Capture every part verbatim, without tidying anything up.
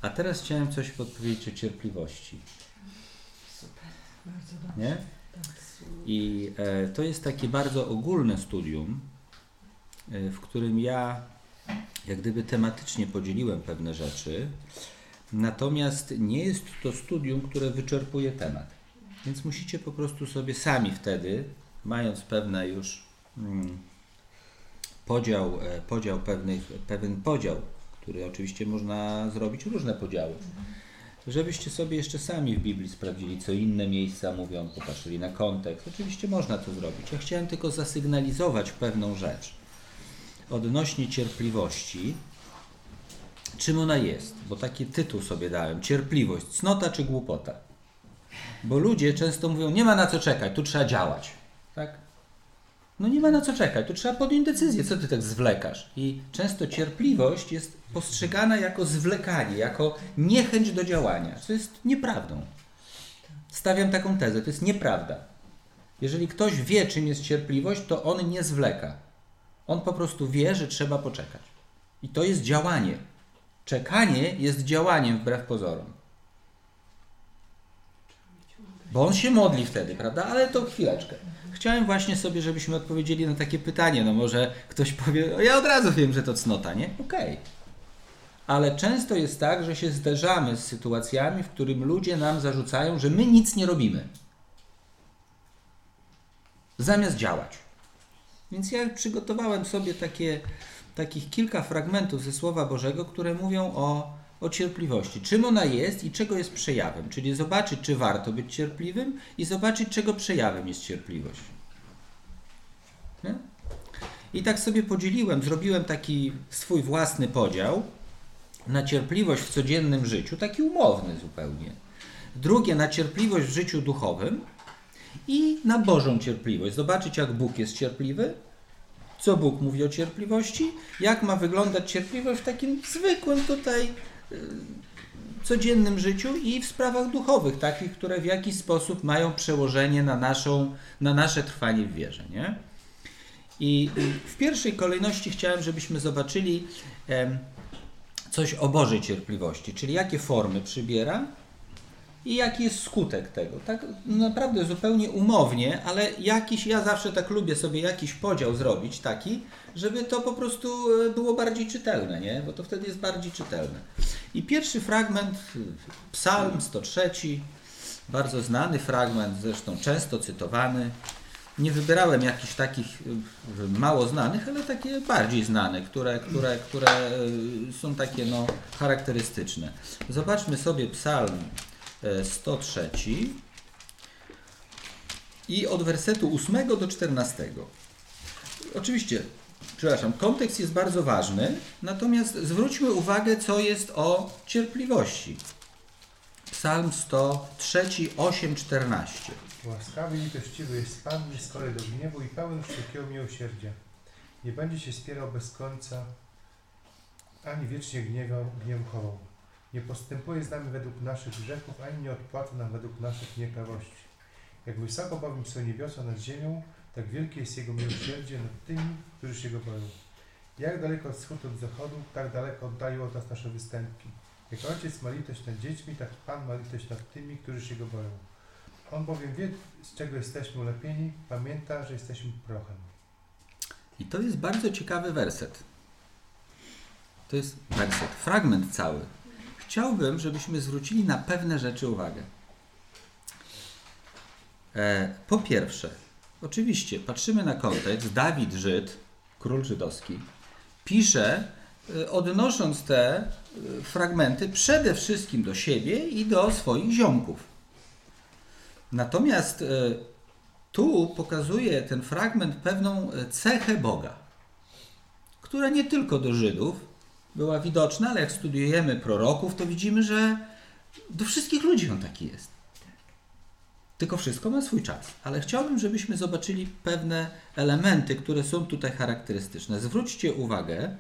A teraz chciałem coś podpowiedzieć o cierpliwości. Super, bardzo dobrze. Nie? I e, to jest takie bardzo ogólne studium, e, w którym ja jak gdyby tematycznie podzieliłem pewne rzeczy, natomiast nie jest to studium, które wyczerpuje temat. Więc musicie po prostu sobie sami wtedy, mając pewne już mm, podział, e, podział pewnych, pewien podział, który oczywiście można zrobić różne podziały, żebyście sobie jeszcze sami w Biblii sprawdzili, co inne miejsca mówią, popatrzyli na kontekst. Oczywiście można to zrobić. Ja chciałem tylko zasygnalizować pewną rzecz odnośnie cierpliwości. Czym ona jest? Bo taki tytuł sobie dałem. Cierpliwość, cnota czy głupota? Bo ludzie często mówią, nie ma na co czekać, tu trzeba działać. Tak? No nie ma na co czekać, tu trzeba podjąć decyzję, co ty tak zwlekasz. I często cierpliwość jest postrzegana jako zwlekanie, jako niechęć do działania, co jest nieprawdą. Stawiam taką tezę, to jest nieprawda. Jeżeli ktoś wie, czym jest cierpliwość, to on nie zwleka. On po prostu wie, że trzeba poczekać. I to jest działanie. Czekanie jest działaniem wbrew pozorom. Bo on się modli wtedy, prawda? Ale to chwileczkę. Chciałem właśnie sobie, żebyśmy odpowiedzieli na takie pytanie. No może ktoś powie, o ja od razu wiem, że to cnota, nie? Okej. Okay. Ale często jest tak, że się zderzamy z sytuacjami, w którym ludzie nam zarzucają, że my nic nie robimy. Zamiast działać. Więc ja przygotowałem sobie takie, takich kilka fragmentów ze Słowa Bożego, które mówią o, o cierpliwości. Czym ona jest i czego jest przejawem. Czyli zobaczyć, czy warto być cierpliwym i zobaczyć, czego przejawem jest cierpliwość. Nie? I tak sobie podzieliłem, zrobiłem taki swój własny podział na cierpliwość w codziennym życiu, taki umowny zupełnie. Drugie na cierpliwość w życiu duchowym i na Bożą cierpliwość. Zobaczyć, jak Bóg jest cierpliwy, co Bóg mówi o cierpliwości, jak ma wyglądać cierpliwość w takim zwykłym tutaj yy, codziennym życiu i w sprawach duchowych, takich, które w jakiś sposób mają przełożenie na, naszą, na nasze trwanie w wierze. Nie? I w pierwszej kolejności chciałem, żebyśmy zobaczyli e, coś o Bożej cierpliwości, czyli jakie formy przybiera i jaki jest skutek tego. Tak naprawdę zupełnie umownie, ale jakiś, ja zawsze tak lubię sobie jakiś podział zrobić taki, żeby to po prostu było bardziej czytelne, nie? Bo to wtedy jest bardziej czytelne. I pierwszy fragment, Psalm sto trzy, bardzo znany fragment, zresztą często cytowany. Nie wybierałem jakichś takich mało znanych, ale takie bardziej znane, które, które, które są takie no, charakterystyczne. Zobaczmy sobie Psalm sto trzy i od wersetu ósmego do czternastego. Oczywiście, przepraszam, kontekst jest bardzo ważny, natomiast zwróćmy uwagę, co jest o cierpliwości. Psalm sto trzy, osiem, czternaście. Łaskawy i litościwy jest Pan, nieskory do gniewu i pełen wszelkiego miłosierdzia. Nie będzie się spierał bez końca, ani wiecznie gniewał, gniewował. Nie postępuje z nami według naszych grzechów, ani nie odpłaca nam według naszych nieprawości. Jak wysoko bowiem są niebiosa nad ziemią, tak wielkie jest Jego miłosierdzie nad tymi, którzy się Go boją. Jak daleko od wschodu od zachodu, tak daleko oddalił od nas nasze występki. Jak Ojciec ma litość nad dziećmi, tak Pan ma litość nad tymi, którzy się Go boją. On bowiem wie, z czego jesteśmy ulepieni, pamięta, że jesteśmy prochem. I to jest bardzo ciekawy werset. To jest werset, fragment cały. Chciałbym, żebyśmy zwrócili na pewne rzeczy uwagę. E, po pierwsze, oczywiście, patrzymy na kontekst. Dawid, Żyd, król żydowski, pisze, e, odnosząc te e, fragmenty przede wszystkim do siebie i do swoich ziomków. Natomiast e, tu pokazuje ten fragment pewną cechę Boga, która nie tylko do Żydów była widoczna, ale jak studiujemy proroków, to widzimy, że do wszystkich ludzi on taki jest. Tylko wszystko ma swój czas. Ale chciałbym, żebyśmy zobaczyli pewne elementy, które są tutaj charakterystyczne. Zwróćcie uwagę,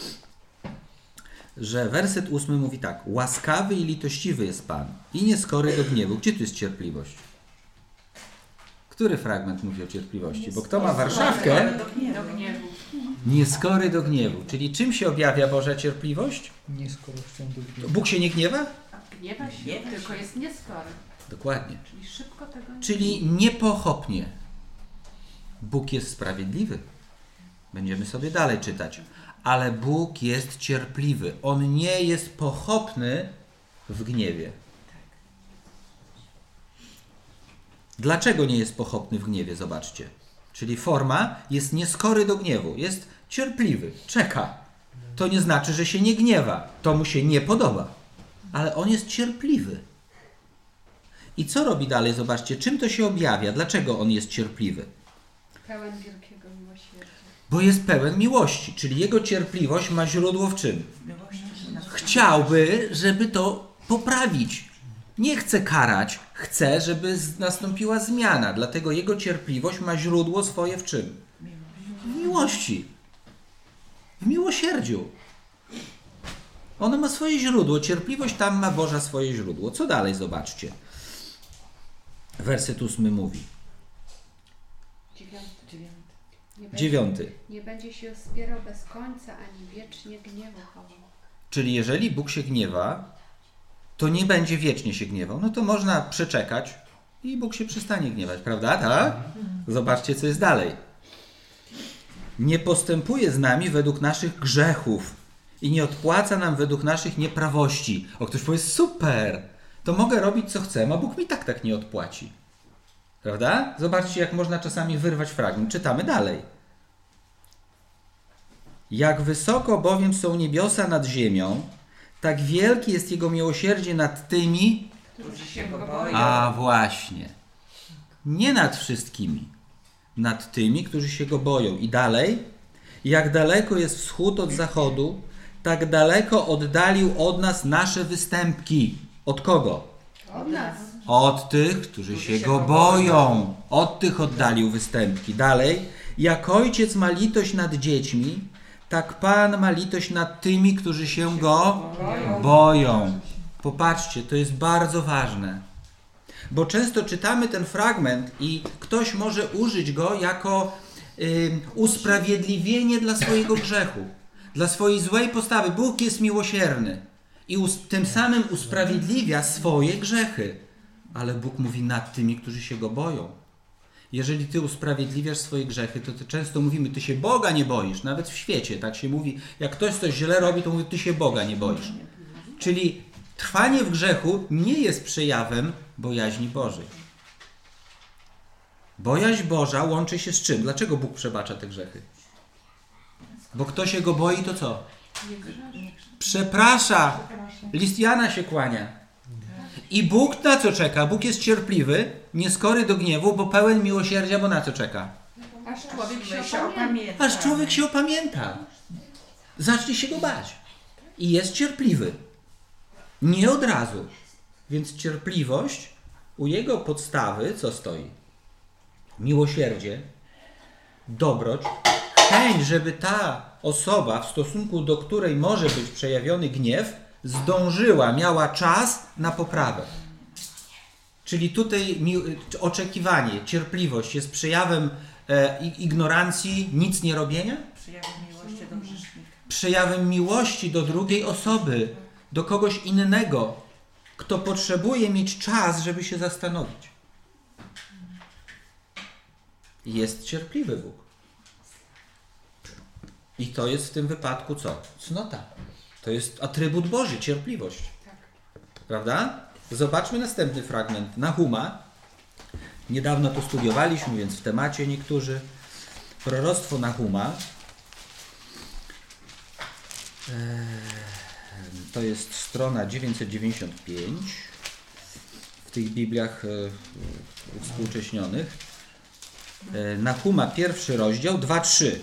że werset ósmy mówi tak. Łaskawy i litościwy jest Pan i nieskory do gniewu. Gdzie tu jest cierpliwość? Który fragment mówi o cierpliwości? Bo kto ma Warszawkę... Nieskory do gniewu. Czyli czym się objawia Boża cierpliwość? Nieskorością do gniewu. Bóg się nie gniewa? Gniewa się, Gniewa tylko się. jest nieskory. Dokładnie. Czyli szybko tego nie Czyli niepochopnie. Bóg jest sprawiedliwy. Będziemy sobie dalej czytać. Ale Bóg jest cierpliwy. On nie jest pochopny w gniewie. Dlaczego nie jest pochopny w gniewie? Zobaczcie. Czyli forma jest nieskory do gniewu. Jest cierpliwy. Czeka. To nie znaczy, że się nie gniewa. To mu się nie podoba. Ale on jest cierpliwy. I co robi dalej? Zobaczcie. Czym to się objawia? Dlaczego on jest cierpliwy? pełen wielkiego miłosierdzia. Bo jest pełen miłości. Czyli jego cierpliwość ma źródło w czym? Miłości nas Chciałby, żeby to poprawić. Nie chce karać, chce, żeby z- nastąpiła zmiana. Dlatego jego cierpliwość ma źródło swoje w czym? W miłości. W miłosierdziu. Ono ma swoje źródło. Cierpliwość tam ma Boża swoje źródło. Co dalej? Zobaczcie. Werset ósmy mówi. Dziewiąty. dziewiąty. Nie będzie, Dziewiąty. nie będzie się wspierał bez końca, ani wiecznie gniewu chował. Czyli jeżeli Bóg się gniewa, to nie będzie wiecznie się gniewał. No to można przeczekać i Bóg się przestanie gniewać, prawda? Tak? Zobaczcie, co jest dalej. Nie postępuje z nami według naszych grzechów i nie odpłaca nam według naszych nieprawości. O, ktoś powie, super, to mogę robić, co chcę, a Bóg mi tak tak nie odpłaci. Prawda? Zobaczcie, jak można czasami wyrwać fragment. Czytamy dalej. Jak wysoko bowiem są niebiosa nad ziemią, tak wielkie jest Jego miłosierdzie nad tymi, Którzy się go boją. a właśnie, nie nad wszystkimi, nad tymi, którzy się Go boją. I dalej, jak daleko jest wschód od zachodu, tak daleko oddalił od nas nasze występki. Od kogo? Od nas. Od tych, którzy się Go boją. Od tych oddalił występki. Dalej, jak ojciec ma litość nad dziećmi, tak Pan ma litość nad tymi, którzy się Go boją. Popatrzcie, to jest bardzo ważne. Bo często czytamy ten fragment i ktoś może użyć go jako y, usprawiedliwienie dla swojego grzechu, dla swojej złej postawy. Bóg jest miłosierny i us, tym samym usprawiedliwia swoje grzechy. Ale Bóg mówi nad tymi, którzy się Go boją. Jeżeli ty usprawiedliwiasz swoje grzechy, to, to często mówimy, ty się Boga nie boisz. Nawet w świecie tak się mówi, jak ktoś coś źle robi, to mówi, ty się Boga nie boisz. Czyli trwanie w grzechu nie jest przejawem bojaźni Bożej. Bojaźń Boża łączy się z czym? Dlaczego Bóg przebacza te grzechy? Bo kto się Go boi, to co? Nie grzeszy. Przeprasza. List Jana się kłania. I Bóg na co czeka? Bóg jest cierpliwy, nieskory do gniewu, bo pełen miłosierdzia, bo na co czeka? Aż człowiek się My się opamięta. opamięta. Aż człowiek się opamięta. Zacznie się Go bać. I jest cierpliwy. Nie od razu. Więc cierpliwość, u jego podstawy co stoi? Miłosierdzie, dobroć, chęć, żeby ta osoba, w stosunku do której może być przejawiony gniew, zdążyła, miała czas na poprawę. Czyli tutaj mi, oczekiwanie, cierpliwość jest przejawem e, ignorancji, nic nie robienia? Przejawem miłości do grzesznika. Przejawem miłości do drugiej osoby, do kogoś innego, kto potrzebuje mieć czas, żeby się zastanowić. Jest cierpliwy Bóg. I to jest w tym wypadku co? Cnota. To jest atrybut Boży, cierpliwość. Prawda? Zobaczmy następny fragment. Nahuma. Niedawno to studiowaliśmy, więc w temacie niektórzy. Proroctwo Nahuma. To jest strona dziewięćset dziewięćdziesiąt pięć w tych Bibliach współcześnionych. Nahuma, pierwszy rozdział, dwa trzy.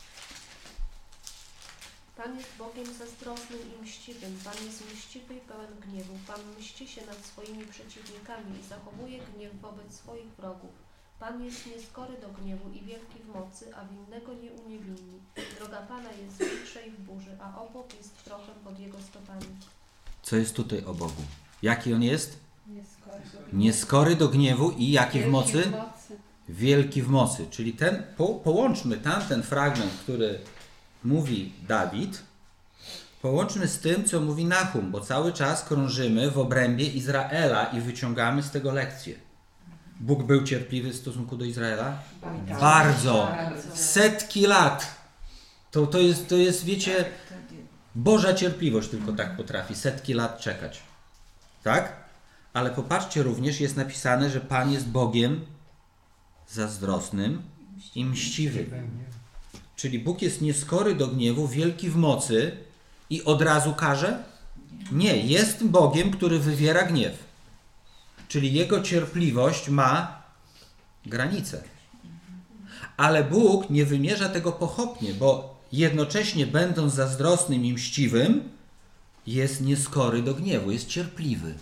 Pan jest Bogiem zazdrosnym i mściwym. Pan jest mściwy i pełen gniewu. Pan mści się nad swoimi przeciwnikami i zachowuje gniew wobec swoich wrogów. Pan jest nieskory do gniewu i wielki w mocy, a winnego nie uniewinni. Droga Pana jest w witrze i w burzy, a obłok jest prochem pod jego stopami. Co jest tutaj o Bogu? Jaki on jest? Nieskory. Nieskory do gniewu i jaki w mocy? W mocy. Wielki w mocy. Czyli ten, po, połączmy tamten fragment, który mówi Dawid, połączmy z tym, co mówi Nahum, bo cały czas krążymy w obrębie Izraela i wyciągamy z tego lekcje. Bóg był cierpliwy w stosunku do Izraela? Bardzo. Bardzo. Bardzo. Setki lat. To, to, jest, to jest, wiecie, Boża cierpliwość tylko tak potrafi setki lat czekać. Tak? Ale popatrzcie również, jest napisane, że Pan jest Bogiem zazdrosnym i mściwym. Czyli Bóg jest nieskory do gniewu, wielki w mocy i od razu karze? Nie, jest Bogiem, który wywiera gniew. Czyli Jego cierpliwość ma granice. Ale Bóg nie wymierza tego pochopnie, bo jednocześnie będąc zazdrosnym i mściwym, jest nieskory do gniewu, jest cierpliwy.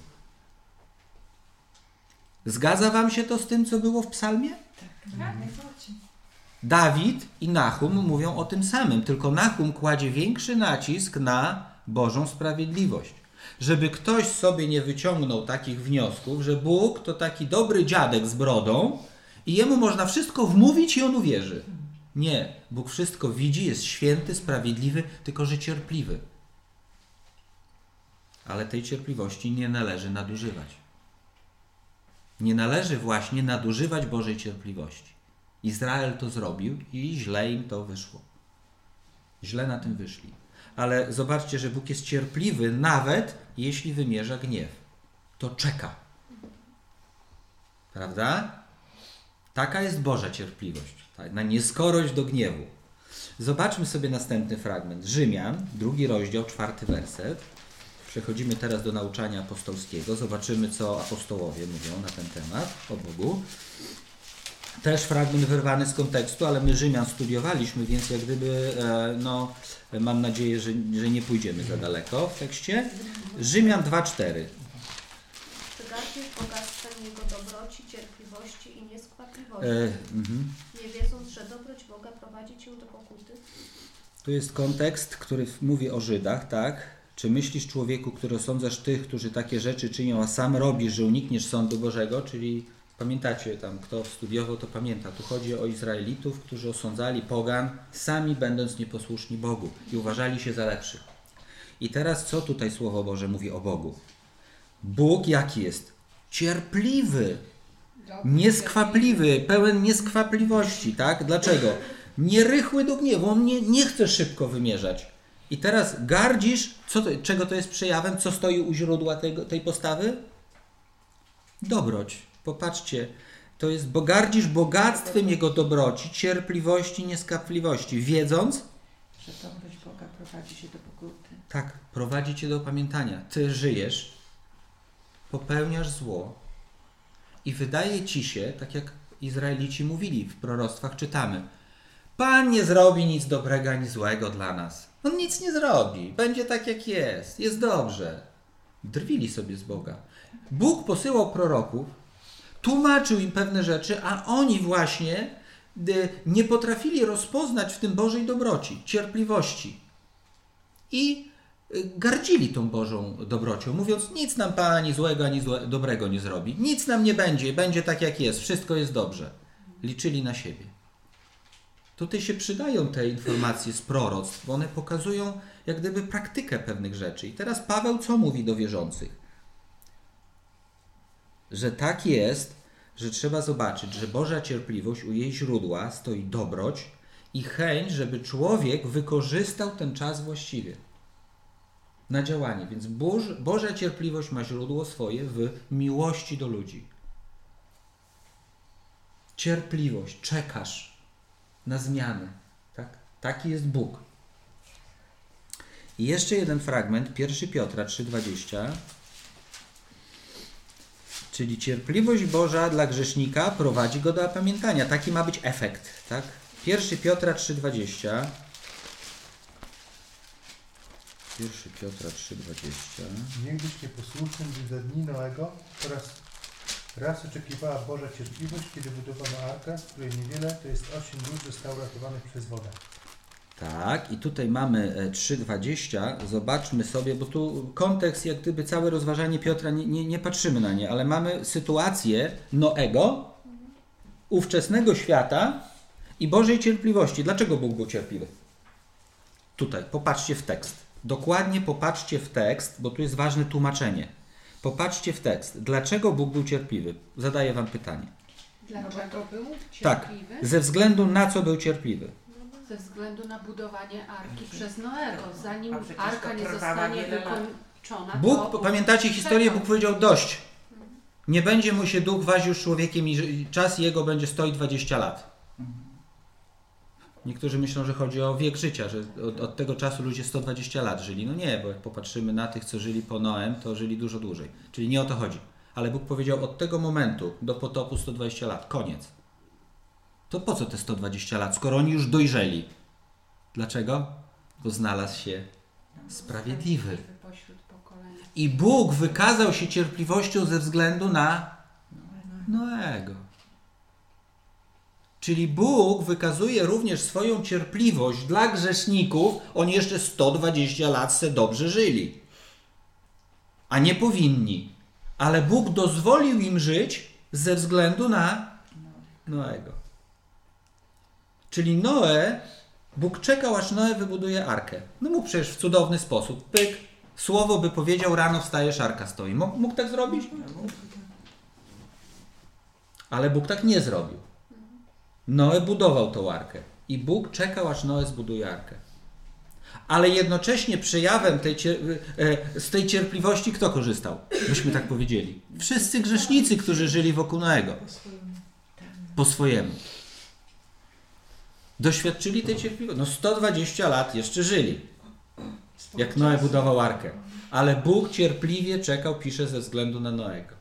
Zgadza wam się to z tym, co było w psalmie? Tak, najbardziej. Dawid i Nahum mówią o tym samym, tylko Nahum kładzie większy nacisk na Bożą sprawiedliwość. Żeby ktoś sobie nie wyciągnął takich wniosków, że Bóg to taki dobry dziadek z brodą i jemu można wszystko wmówić i on uwierzy. Nie, Bóg wszystko widzi, jest święty, sprawiedliwy, tylko że cierpliwy. Ale tej cierpliwości nie należy nadużywać. Nie należy właśnie nadużywać Bożej cierpliwości. Izrael to zrobił i źle im to wyszło. Źle na tym wyszli. Ale zobaczcie, że Bóg jest cierpliwy nawet jeśli wymierza gniew. To czeka. Prawda? Taka jest Boża cierpliwość. Tak? Na nieskorość do gniewu. Zobaczmy sobie następny fragment. Rzymian, drugi rozdział, czwarty werset. Przechodzimy teraz do nauczania apostolskiego. Zobaczymy, co apostołowie mówią na ten temat o Bogu. Też fragment wyrwany z kontekstu, ale my Rzymian studiowaliśmy, więc jak gdyby, no, mam nadzieję, że, że nie pójdziemy za daleko w tekście. Rzymian dwa cztery. Czy gardzisz bogactwem Jego dobroci, cierpliwości i nieskłapliwości, E, mhm. nie wiedząc, że dobroć Boga prowadzi cię do pokuty? Tu jest kontekst, który mówi o Żydach, tak? Czy myślisz, człowieku, który osądzasz tych, którzy takie rzeczy czynią, a sam robisz, że unikniesz sądu Bożego? Czyli pamiętacie tam, kto studiował, to pamięta. Tu chodzi o Izraelitów, którzy osądzali pogan, sami będąc nieposłuszni Bogu i uważali się za lepszych. I teraz co tutaj Słowo Boże mówi o Bogu? Bóg jaki jest? Cierpliwy, nieskwapliwy, pełen nieskwapliwości, tak? Dlaczego? Nierychły do gniewu, on nie, nie chce szybko wymierzać. I teraz gardzisz, co to, czego to jest przejawem? Co stoi u źródła tego, tej postawy? Dobroć. Popatrzcie, to jest, bo gardzisz bogactwem Jego dobroci, cierpliwości, nieskapliwości, wiedząc, Że dobroć Boga prowadzi się do pokuty. tak, prowadzi cię do opamiętania. Ty żyjesz, popełniasz zło i wydaje ci się, tak jak Izraelici mówili w proroctwach, czytamy, Pan nie zrobi nic dobrego ani złego dla nas. On nic nie zrobi, będzie tak jak jest, jest dobrze. Drwili sobie z Boga. Bóg posyłał proroków, tłumaczył im pewne rzeczy, a oni właśnie nie potrafili rozpoznać w tym Bożej dobroci, cierpliwości. I gardzili tą Bożą dobrocią, mówiąc, nic nam Pan ani złego, ani złe, dobrego nie zrobi. Nic nam nie będzie, będzie tak jak jest, wszystko jest dobrze. Liczyli na siebie. Tutaj się przydają te informacje z proroctw, bo one pokazują jak gdyby praktykę pewnych rzeczy. I teraz Paweł co mówi do wierzących? Że tak jest, że trzeba zobaczyć, że Boża cierpliwość, u jej źródła stoi dobroć i chęć, żeby człowiek wykorzystał ten czas właściwie na działanie. Więc Boż, Boża cierpliwość ma źródło swoje w miłości do ludzi. Cierpliwość, czekasz na zmianę. Tak? Taki jest Bóg. I jeszcze jeden fragment, pierwszy Piotra trzy dwadzieścia. Czyli cierpliwość Boża dla grzesznika prowadzi go do opamiętania. Taki ma być efekt. Tak? pierwszy Piotra trzy dwadzieścia. pierwszy Piotra trzy dwadzieścia. Niegdyś nieposłusznym gdy za dni Noego oraz raz oczekiwała Boża cierpliwość, kiedy budowano arkę, z której niewiele, to jest osiem ludzi, zostało ratowanych przez wodę. Tak, i tutaj mamy trzy dwadzieścia. Zobaczmy sobie, bo tu kontekst, jak gdyby całe rozważanie Piotra, nie, nie, nie patrzymy na nie, ale mamy sytuację Noego, ówczesnego świata i Bożej cierpliwości. Dlaczego Bóg był cierpliwy? Tutaj, popatrzcie w tekst. Dokładnie popatrzcie w tekst, bo tu jest ważne tłumaczenie. Popatrzcie w tekst. Dlaczego Bóg był cierpliwy? Zadaję wam pytanie. Dlaczego był Tak, cierpliwy? ze względu na co był cierpliwy? Ze względu na budowanie arki przez Noego. Zanim A przecież arka to nie trwała zostanie wiele lat. wykończona, Bóg, to pamiętacie historię, czekał. Bóg powiedział dość. Nie będzie mu się duch wadził już człowiekiem i że- i czas jego będzie sto i dwadzieścia lat. Niektórzy myślą, że chodzi o wiek życia, że od, od tego czasu ludzie sto dwadzieścia lat żyli. No nie, bo jak popatrzymy na tych, co żyli po Noem, to żyli dużo dłużej. Czyli nie o to chodzi. Ale Bóg powiedział od tego momentu do potopu sto dwadzieścia lat. Koniec. To po co te sto dwadzieścia lat, skoro oni już dojrzeli? Dlaczego? Bo znalazł się sprawiedliwy. Pośród pokolenia. I Bóg wykazał się cierpliwością ze względu na Noego. Czyli Bóg wykazuje również swoją cierpliwość dla grzeszników. Oni jeszcze sto dwadzieścia lat se dobrze żyli. A nie powinni. Ale Bóg dozwolił im żyć ze względu na Noego. Czyli Noe, Bóg czekał, aż Noe wybuduje arkę. No mógł przecież w cudowny sposób. Pyk, słowo by powiedział, rano wstajesz, arka stoi. Mógł, mógł tak zrobić? Ale Bóg tak nie zrobił. Noe budował tą arkę. I Bóg czekał, aż Noe zbuduje arkę. Ale jednocześnie przejawem tej, cier- e, z tej cierpliwości kto korzystał? Myśmy tak powiedzieli. Wszyscy grzesznicy, którzy żyli wokół Noego. Po swojemu. Doświadczyli tej cierpliwości. No sto dwadzieścia lat jeszcze żyli. Jak Noe budował arkę. Ale Bóg cierpliwie czekał, pisze, ze względu na Noego.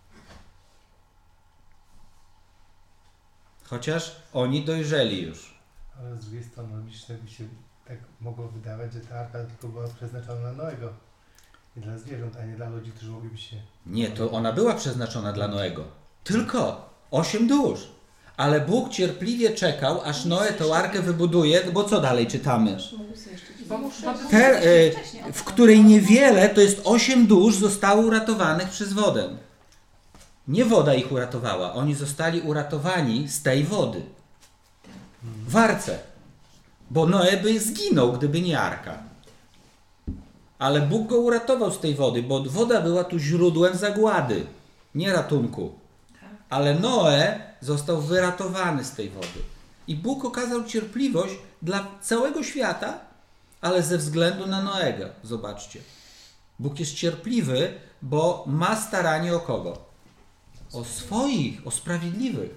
Chociaż oni dojrzeli już. Ale z drugiej strony logiczne by się tak mogło wydawać, że ta arka tylko była przeznaczona na Noego i dla zwierząt, a nie dla ludzi, którzy mogliby się... Nie, to ona była przeznaczona dla Noego. Tylko osiem dusz. Ale Bóg cierpliwie czekał, aż Noe tę arkę wybuduje, bo co dalej czytamy? Bo, bo Te, e, w której niewiele, to jest osiem dusz, zostało uratowanych przez wodę. Nie woda ich uratowała, oni zostali uratowani z tej wody. W arce. Bo Noe by zginął, gdyby nie arka. Ale Bóg go uratował z tej wody, bo woda była tu źródłem zagłady, nie ratunku. Ale Noe został wyratowany z tej wody. I Bóg okazał cierpliwość dla całego świata, ale ze względu na Noego. Zobaczcie. Bóg jest cierpliwy, bo ma staranie o kogo? O swoich, o sprawiedliwych.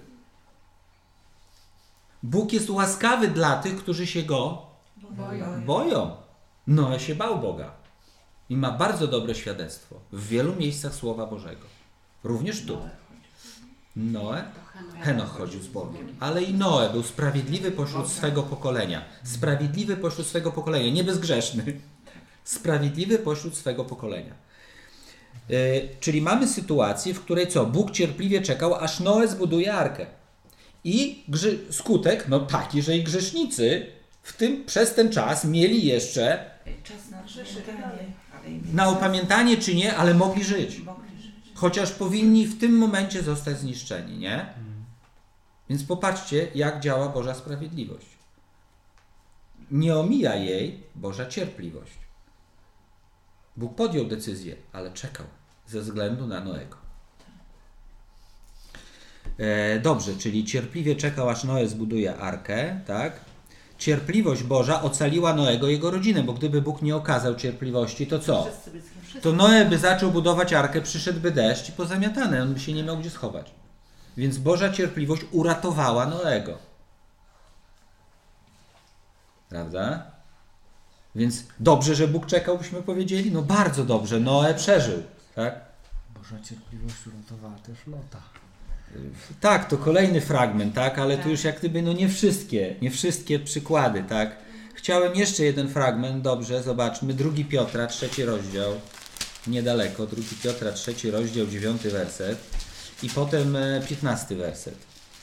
Bóg jest łaskawy dla tych, którzy się Go Boją. boją. Noe się bał Boga. I ma bardzo dobre świadectwo w wielu miejscach Słowa Bożego. Również tu. Noe, Henoch chodził z Bogiem. Ale i Noe był sprawiedliwy pośród swego pokolenia. Sprawiedliwy pośród swego pokolenia. Nie bezgrzeszny. Sprawiedliwy pośród swego pokolenia. Yy, czyli mamy sytuację, w której co? Bóg cierpliwie czekał, aż Noe zbuduje arkę. I grzy- skutek, no taki, że i grzesznicy w tym, przez ten czas mieli jeszcze Czas na opamiętanie, ale im na opamiętanie czy nie, ale mogli żyć. mogli żyć. Chociaż powinni w tym momencie zostać zniszczeni, nie? Więc popatrzcie, jak działa Boża sprawiedliwość. Nie omija jej Boża cierpliwość. Bóg podjął decyzję, ale czekał ze względu na Noego. E, dobrze, czyli cierpliwie czekał, aż Noe zbuduje arkę, tak? Cierpliwość Boża ocaliła Noego i jego rodzinę, bo gdyby Bóg nie okazał cierpliwości, to co? Wszyscy by zginęli. To Noe by zaczął budować arkę, przyszedłby deszcz i pozamiatane, on by się nie miał gdzie schować. Więc Boża cierpliwość uratowała Noego. Prawda? Więc dobrze, że Bóg czekał, byśmy powiedzieli? No bardzo dobrze, Noe przeżył. Tak? Boża cierpliwość uratowała też Lota. Tak, to kolejny fragment, tak, ale tu już jak gdyby no nie wszystkie, nie wszystkie przykłady, tak. Chciałem jeszcze jeden fragment, dobrze, zobaczmy, drugi Piotra, trzeci rozdział, niedaleko, drugi Piotra, trzeci rozdział, dziewiąty werset i potem piętnasty werset.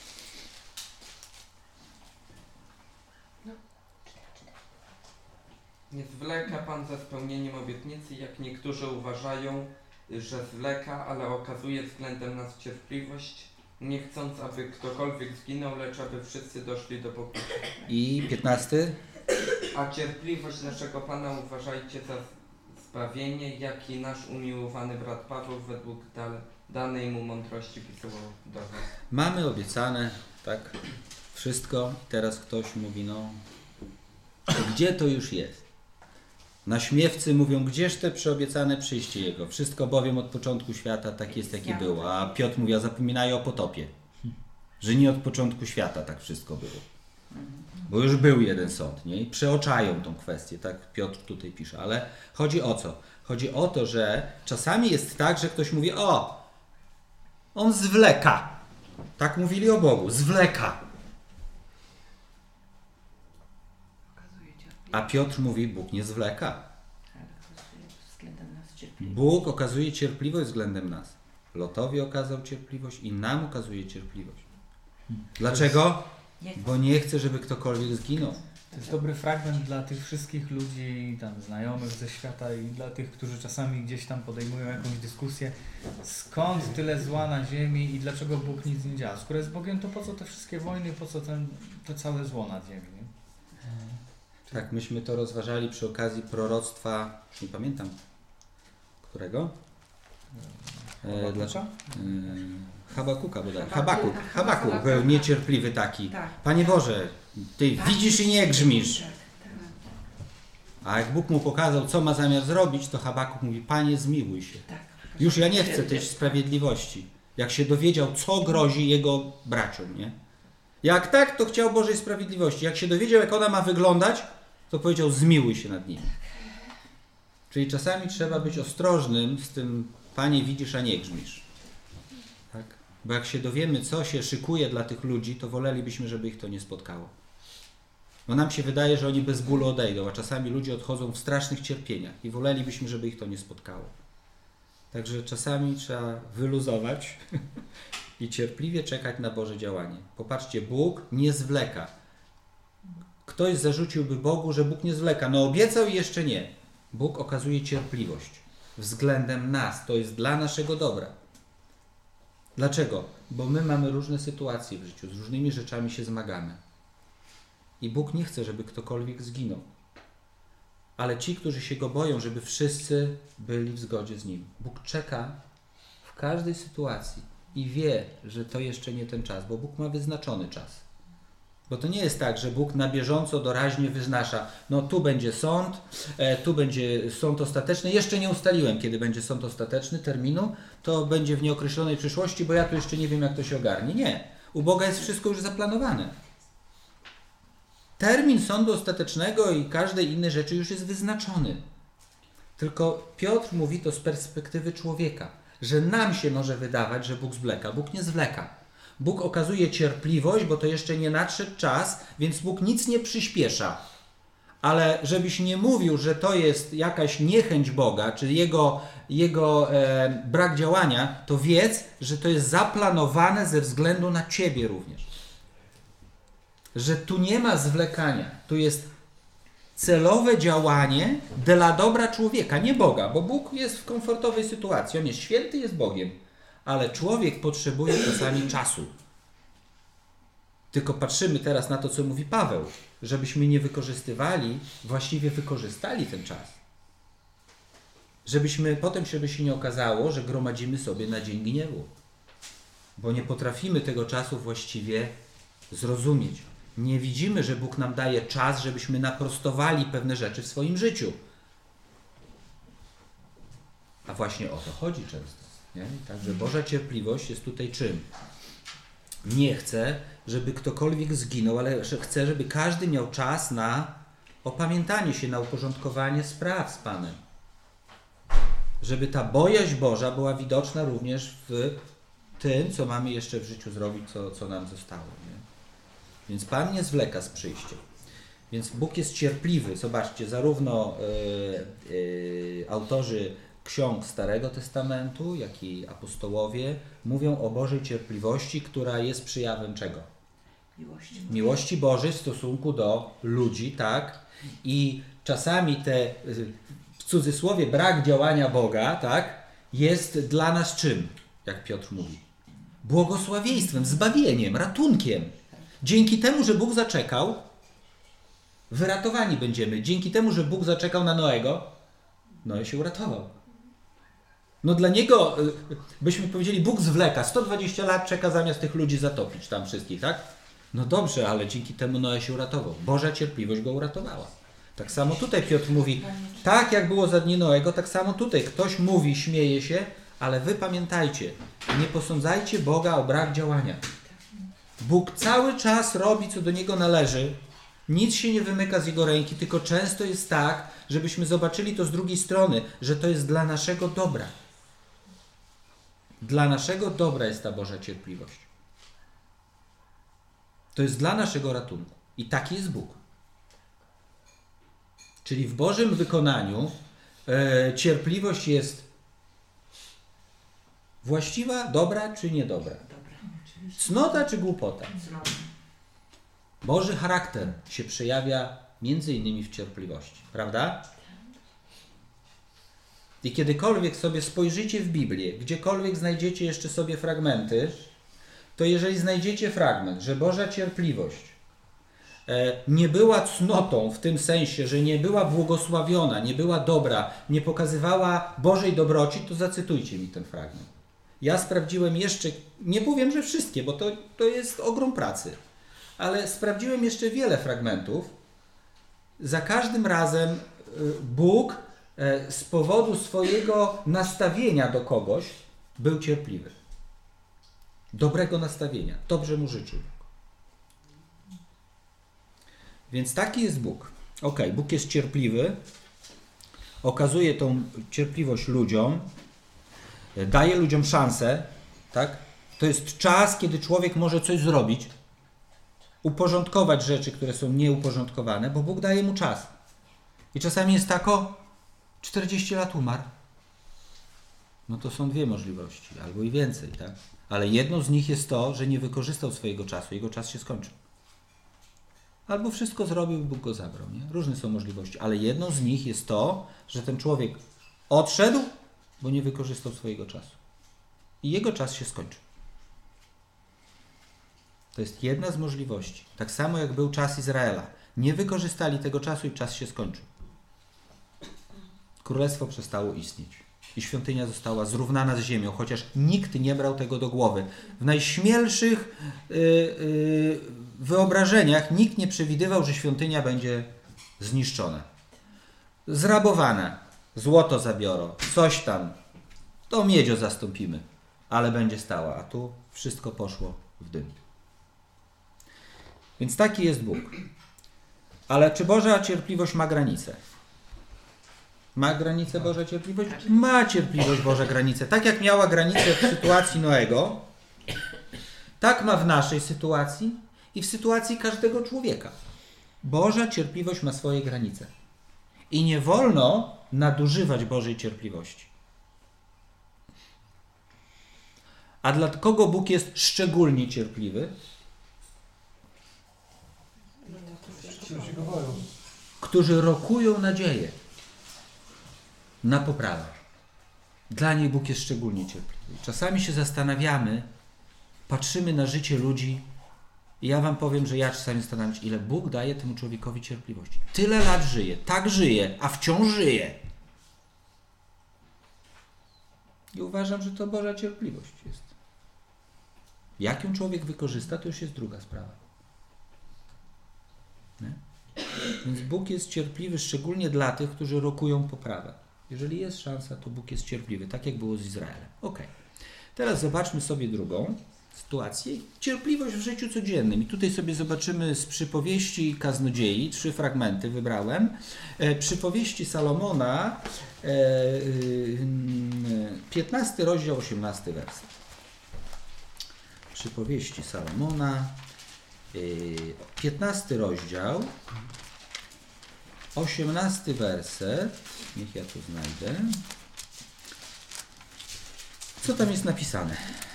Nie zwleka Pan ze spełnieniem obietnicy, jak niektórzy uważają, że zwleka, ale okazuje względem nas cierpliwość, nie chcąc, aby ktokolwiek zginął, lecz aby wszyscy doszli do pokuty. I piętnasty? A cierpliwość naszego Pana uważajcie za zbawienie, jak i nasz umiłowany brat Paweł według dal, danej mu mądrości pisywał do was. Mamy obiecane, tak, wszystko. Teraz ktoś mówi, no, gdzie to już jest? Naśmiewcy mówią, gdzież te przyobiecane przyjście Jego? Wszystko bowiem od początku świata tak jest, jaki było. A Piotr mówi, a zapominają o potopie. Że nie od początku świata tak wszystko było. Bo już był jeden sąd, nie? I przeoczają tą kwestię, tak Piotr tutaj pisze. Ale chodzi o co? Chodzi o to, że czasami jest tak, że ktoś mówi, o, on zwleka. Tak mówili o Bogu, zwleka. Okazuje cierpliwość. A Piotr mówi, Bóg nie zwleka. Ale okazuje względem nas cierpliwość. Bóg okazuje cierpliwość względem nas. Lotowi okazał cierpliwość i nam okazuje cierpliwość. Dlaczego? Bo nie chce, żeby ktokolwiek zginął. To jest dobry fragment dla tych wszystkich ludzi, tam znajomych ze świata i dla tych, którzy czasami gdzieś tam podejmują jakąś dyskusję. Skąd tyle zła na ziemi i dlaczego Bóg nic nie działa? Skoro jest Bogiem, to po co te wszystkie wojny, po co ten, to całe zło na ziemi? Nie? Tak, myśmy to rozważali przy okazji proroctwa, już nie pamiętam, którego? E, dlaczego? E, Habakuka bodaj. Habakuk. Habakuk był niecierpliwy taki. Tak. Panie Boże, Ty widzisz i nie grzmisz. Tak, tak. A jak Bóg mu pokazał, co ma zamiar zrobić, to Habakuk mówi, Panie, zmiłuj się. Tak. Już ja nie chcę tej sprawiedliwości. Jak się dowiedział, co grozi jego braciom, nie? Jak tak, to chciał Bożej sprawiedliwości. Jak się dowiedział, jak ona ma wyglądać, to powiedział, zmiłuj się nad nimi. Czyli czasami trzeba być ostrożnym z tym, Panie, widzisz, a nie grzmisz. Tak? Bo jak się dowiemy, co się szykuje dla tych ludzi, to wolelibyśmy, żeby ich to nie spotkało. Bo nam się wydaje, że oni bez bólu odejdą, a czasami ludzie odchodzą w strasznych cierpieniach i wolelibyśmy, żeby ich to nie spotkało. Także czasami trzeba wyluzować i cierpliwie czekać na Boże działanie. Popatrzcie, Bóg nie zwleka. Ktoś zarzuciłby Bogu, że Bóg nie zwleka. No obiecał i jeszcze nie. Bóg okazuje cierpliwość względem nas. To jest dla naszego dobra. Dlaczego? Bo my mamy różne sytuacje w życiu, z różnymi rzeczami się zmagamy. I Bóg nie chce, żeby ktokolwiek zginął. Ale ci, którzy się Go boją, żeby wszyscy byli w zgodzie z Nim. Bóg czeka w każdej sytuacji i wie, że to jeszcze nie ten czas, bo Bóg ma wyznaczony czas. Bo to nie jest tak, że Bóg na bieżąco doraźnie wyznacza, no tu będzie sąd, e, tu będzie sąd ostateczny. Jeszcze nie ustaliłem, kiedy będzie sąd ostateczny, terminu. To będzie w nieokreślonej przyszłości, bo ja tu jeszcze nie wiem, jak to się ogarnie. Nie. U Boga jest wszystko już zaplanowane. Termin sądu ostatecznego i każdej innej rzeczy już jest wyznaczony. Tylko Piotr mówi to z perspektywy człowieka, że nam się może wydawać, że Bóg zwleka. Bóg nie zwleka. Bóg okazuje cierpliwość, bo to jeszcze nie nadszedł czas, więc Bóg nic nie przyspiesza. Ale żebyś nie mówił, że to jest jakaś niechęć Boga, czy Jego, jego e, brak działania, to wiedz, że to jest zaplanowane ze względu na Ciebie również. Że tu nie ma zwlekania. Tu jest celowe działanie dla dobra człowieka, nie Boga, bo Bóg jest w komfortowej sytuacji. On jest święty, jest Bogiem. Ale człowiek potrzebuje czasami czasu. Tylko patrzymy teraz na to, co mówi Paweł, żebyśmy nie wykorzystywali, właściwie wykorzystali ten czas. Żebyśmy potem, żeby się nie okazało, że gromadzimy sobie na dzień gniewu. Bo nie potrafimy tego czasu właściwie zrozumieć. Nie widzimy, że Bóg nam daje czas, żebyśmy naprostowali pewne rzeczy w swoim życiu. A właśnie o to chodzi często. Nie? Także Boża cierpliwość jest tutaj czym? Nie chce, żeby ktokolwiek zginął, ale chce, żeby każdy miał czas na opamiętanie się, na uporządkowanie spraw z Panem. Żeby ta bojaźń Boża była widoczna również w tym, co mamy jeszcze w życiu zrobić, co, co nam zostało. Nie? Więc Pan nie zwleka z przyjściem. Więc Bóg jest cierpliwy. Zobaczcie, zarówno yy, yy, autorzy ksiąg Starego Testamentu, jak i apostołowie mówią o Bożej cierpliwości, która jest przejawem czego? Miłości. Miłości Bożej w stosunku do ludzi, tak? I czasami te, w cudzysłowie, brak działania Boga, tak? Jest dla nas czym? Jak Piotr mówi? Błogosławieństwem, zbawieniem, ratunkiem. Dzięki temu, że Bóg zaczekał, Wyratowani będziemy. Dzięki temu, że Bóg zaczekał na Noego, Noe się uratował. No dla niego, byśmy powiedzieli, Bóg zwleka. sto dwadzieścia lat czeka zamiast tych ludzi zatopić tam wszystkich, tak? No dobrze, ale dzięki temu Noe się uratował. Boża cierpliwość go uratowała. Tak samo tutaj Piotr mówi, tak jak było za dni Noego, tak samo tutaj. Ktoś mówi, śmieje się, ale wy pamiętajcie, nie posądzajcie Boga o brak działania. Bóg cały czas robi, co do Niego należy. Nic się nie wymyka z Jego ręki, tylko często jest tak, żebyśmy zobaczyli to z drugiej strony, że to jest dla naszego dobra. Dla naszego dobra jest ta Boża cierpliwość. To jest dla naszego ratunku. I taki jest Bóg. Czyli w Bożym wykonaniu e, cierpliwość jest właściwa, dobra czy niedobra? Cnota czy głupota? Boży charakter się przejawia między innymi w cierpliwości. Prawda? I kiedykolwiek sobie spojrzycie w Biblię, gdziekolwiek znajdziecie jeszcze sobie fragmenty, to jeżeli znajdziecie fragment, że Boża cierpliwość nie była cnotą w tym sensie, że nie była błogosławiona, nie była dobra, nie pokazywała Bożej dobroci, to zacytujcie mi ten fragment. Ja sprawdziłem jeszcze, nie powiem, że wszystkie, bo to, to jest ogrom pracy, ale sprawdziłem jeszcze wiele fragmentów. Za każdym razem Bóg z powodu swojego nastawienia do kogoś był cierpliwy. Dobrego nastawienia. Dobrze mu życzył. Więc taki jest Bóg. Ok, Bóg jest cierpliwy, okazuje tą cierpliwość ludziom, daje ludziom szansę, tak? To jest czas, kiedy człowiek może coś zrobić, uporządkować rzeczy, które są nieuporządkowane, bo Bóg daje mu czas. I czasami jest tak, o, czterdzieści lat umarł. No to są dwie możliwości, albo i więcej, tak? Ale jedną z nich jest to, że nie wykorzystał swojego czasu, jego czas się skończył. Albo wszystko zrobił i Bóg go zabrał. Nie? Różne są możliwości, ale jedną z nich jest to, że ten człowiek odszedł, bo nie wykorzystał swojego czasu. I jego czas się skończył. To jest jedna z możliwości. Tak samo jak był czas Izraela. Nie wykorzystali tego czasu i czas się skończył. Królestwo przestało istnieć. I świątynia została zrównana z ziemią, chociaż nikt nie brał tego do głowy. W najśmielszych yy, yy, wyobrażeniach nikt nie przewidywał, że świątynia będzie zniszczona. Zrabowana. Złoto zabiorą. Coś tam. To miedzią zastąpimy. Ale będzie stała. A tu wszystko poszło w dym. Więc taki jest Bóg. Ale czy Boża cierpliwość ma granice? Ma granicę Boża cierpliwość? Ma cierpliwość Boża granicę. Tak jak miała granicę w sytuacji Noego, tak ma w naszej sytuacji i w sytuacji każdego człowieka. Boża cierpliwość ma swoje granice. I nie wolno nadużywać Bożej cierpliwości. A dla kogo Bóg jest szczególnie cierpliwy? Którzy rokują nadzieję na poprawę. Dla nich Bóg jest szczególnie cierpliwy. Czasami się zastanawiamy, patrzymy na życie ludzi i ja wam powiem, że ja czasami zastanawiam się, ile Bóg daje temu człowiekowi cierpliwości. Tyle lat żyje, tak żyje, a wciąż żyje. I uważam, że to Boża cierpliwość jest. Jak ją człowiek wykorzysta, to już jest druga sprawa. Nie? Więc Bóg jest cierpliwy szczególnie dla tych, którzy rokują poprawę. Jeżeli jest szansa, to Bóg jest cierpliwy, tak jak było z Izraelem. Ok. Teraz zobaczmy sobie drugą sytuację. Cierpliwość w życiu codziennym. I tutaj sobie zobaczymy z przypowieści kaznodziei. Trzy fragmenty wybrałem. E, przypowieści Salomona, e, piętnasty rozdział, osiemnasty werset. Przypowieści Salomona, e, piętnasty rozdział, osiemnasty werset. Niech ja to znajdę. Co tam jest napisane?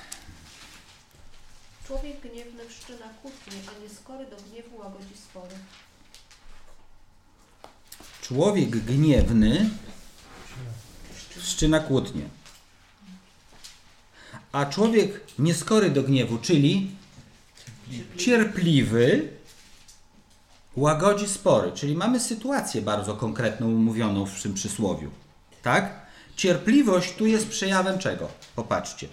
Człowiek gniewny wszczyna kłótnię, a nieskory do gniewu łagodzi spory. Człowiek gniewny wszczyna kłótnię. A człowiek nieskory do gniewu, czyli cierpliwy, łagodzi spory, czyli mamy sytuację bardzo konkretną, umówioną w tym przysłowiu. Tak? Cierpliwość tu jest przejawem czego? Popatrzcie.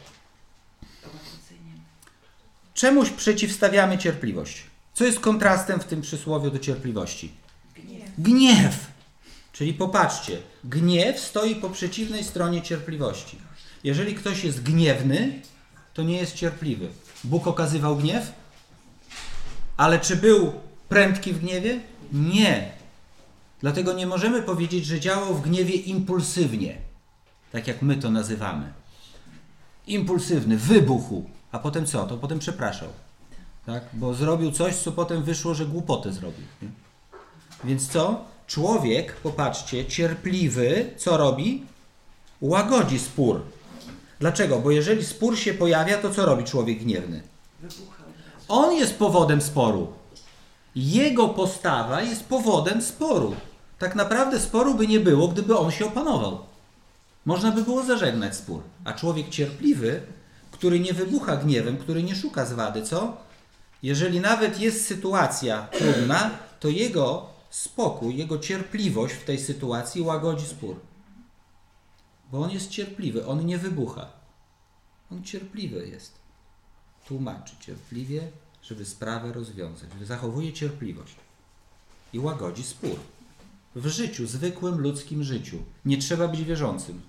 Czemuś przeciwstawiamy cierpliwość. Co jest kontrastem w tym przysłowiu do cierpliwości? Gniew. Gniew. Czyli popatrzcie, gniew stoi po przeciwnej stronie cierpliwości. Jeżeli ktoś jest gniewny, to nie jest cierpliwy. Bóg okazywał gniew? Ale czy był prędki w gniewie? Nie. Dlatego nie możemy powiedzieć, że działał w gniewie impulsywnie. Tak jak my to nazywamy. Impulsywny, wybuchł. A potem co? To potem przepraszał. Tak? Bo zrobił coś, co potem wyszło, że głupotę zrobił. Nie? Więc co? Człowiek, popatrzcie, cierpliwy, co robi? Łagodzi spór. Dlaczego? Bo jeżeli spór się pojawia, to co robi człowiek gniewny? Wybucha od razu. On jest powodem sporu. Jego postawa jest powodem sporu. Tak naprawdę sporu by nie było, gdyby on się opanował. Można by było zażegnać spór. A człowiek cierpliwy, który nie wybucha gniewem, który nie szuka zwady, co? Jeżeli nawet jest sytuacja trudna, to jego spokój, jego cierpliwość w tej sytuacji łagodzi spór. Bo on jest cierpliwy, on nie wybucha. On cierpliwy jest. Tłumaczy cierpliwie, żeby sprawę rozwiązać. Zachowuje cierpliwość i łagodzi spór. W życiu, zwykłym ludzkim życiu. Nie trzeba być wierzącym.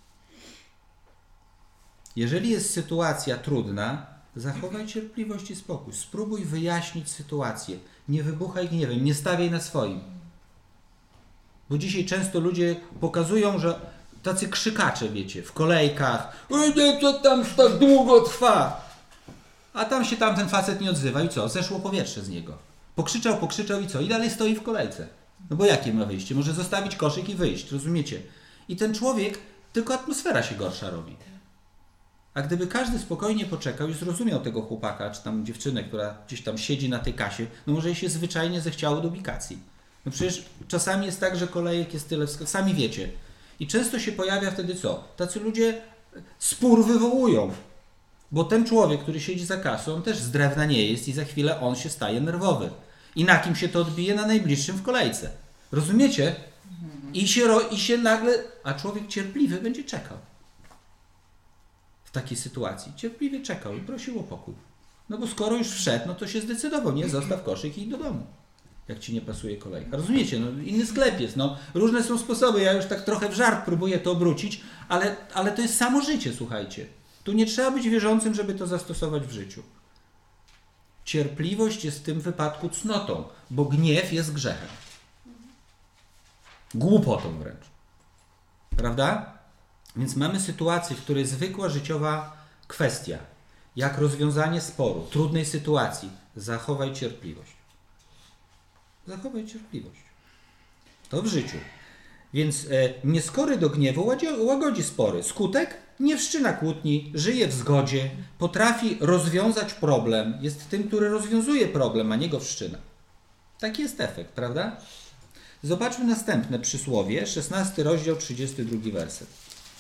Jeżeli jest sytuacja trudna, zachowaj cierpliwość i spokój. Spróbuj wyjaśnić sytuację. Nie wybuchaj gniewem, nie stawiaj na swoim. Bo dzisiaj często ludzie pokazują, że tacy krzykacze, wiecie, w kolejkach. Ej, co tam tak długo trwa? A tam się tamten facet nie odzywa i co? Zeszło powietrze z niego. Pokrzyczał, pokrzyczał i co? I dalej stoi w kolejce. No bo jakie ma wyjście? Może zostawić koszyk i wyjść, rozumiecie? I ten człowiek, tylko atmosfera się gorsza robi. A gdyby każdy spokojnie poczekał i zrozumiał tego chłopaka, czy tam dziewczynę, która gdzieś tam siedzi na tej kasie, no może jej się zwyczajnie zechciało do ubikacji. No przecież czasami jest tak, że kolejek jest tyle, sami wiecie. I często się pojawia wtedy co? Tacy ludzie spór wywołują. Bo ten człowiek, który siedzi za kasą, on też z drewna nie jest i za chwilę on się staje nerwowy. I na kim się to odbije? Na najbliższym w kolejce. Rozumiecie? I się, ro, i się nagle... A człowiek cierpliwy będzie czekał. W takiej sytuacji. Cierpliwie czekał i prosił o pokój. No bo skoro już wszedł, no to się zdecydował. Nie, zostaw koszyk i idź do domu. Jak ci nie pasuje kolejka. Rozumiecie? No inny sklep jest. No, różne są sposoby. Ja już tak trochę w żart próbuję to obrócić, ale, ale to jest samo życie, słuchajcie. Tu nie trzeba być wierzącym, żeby to zastosować w życiu. Cierpliwość jest w tym wypadku cnotą, bo gniew jest grzechem. Głupotą wręcz. Prawda? Więc mamy sytuację, w której zwykła życiowa kwestia, jak rozwiązanie sporu, trudnej sytuacji, zachowaj cierpliwość. Zachowaj cierpliwość. To w życiu. Więc e, nieskory do gniewu łagodzi spory. Skutek? Nie wszczyna kłótni, żyje w zgodzie, potrafi rozwiązać problem, jest tym, który rozwiązuje problem, a nie go wszczyna. Taki jest efekt, prawda? Zobaczmy następne przysłowie, szesnasty rozdział, trzydziesty drugi werset.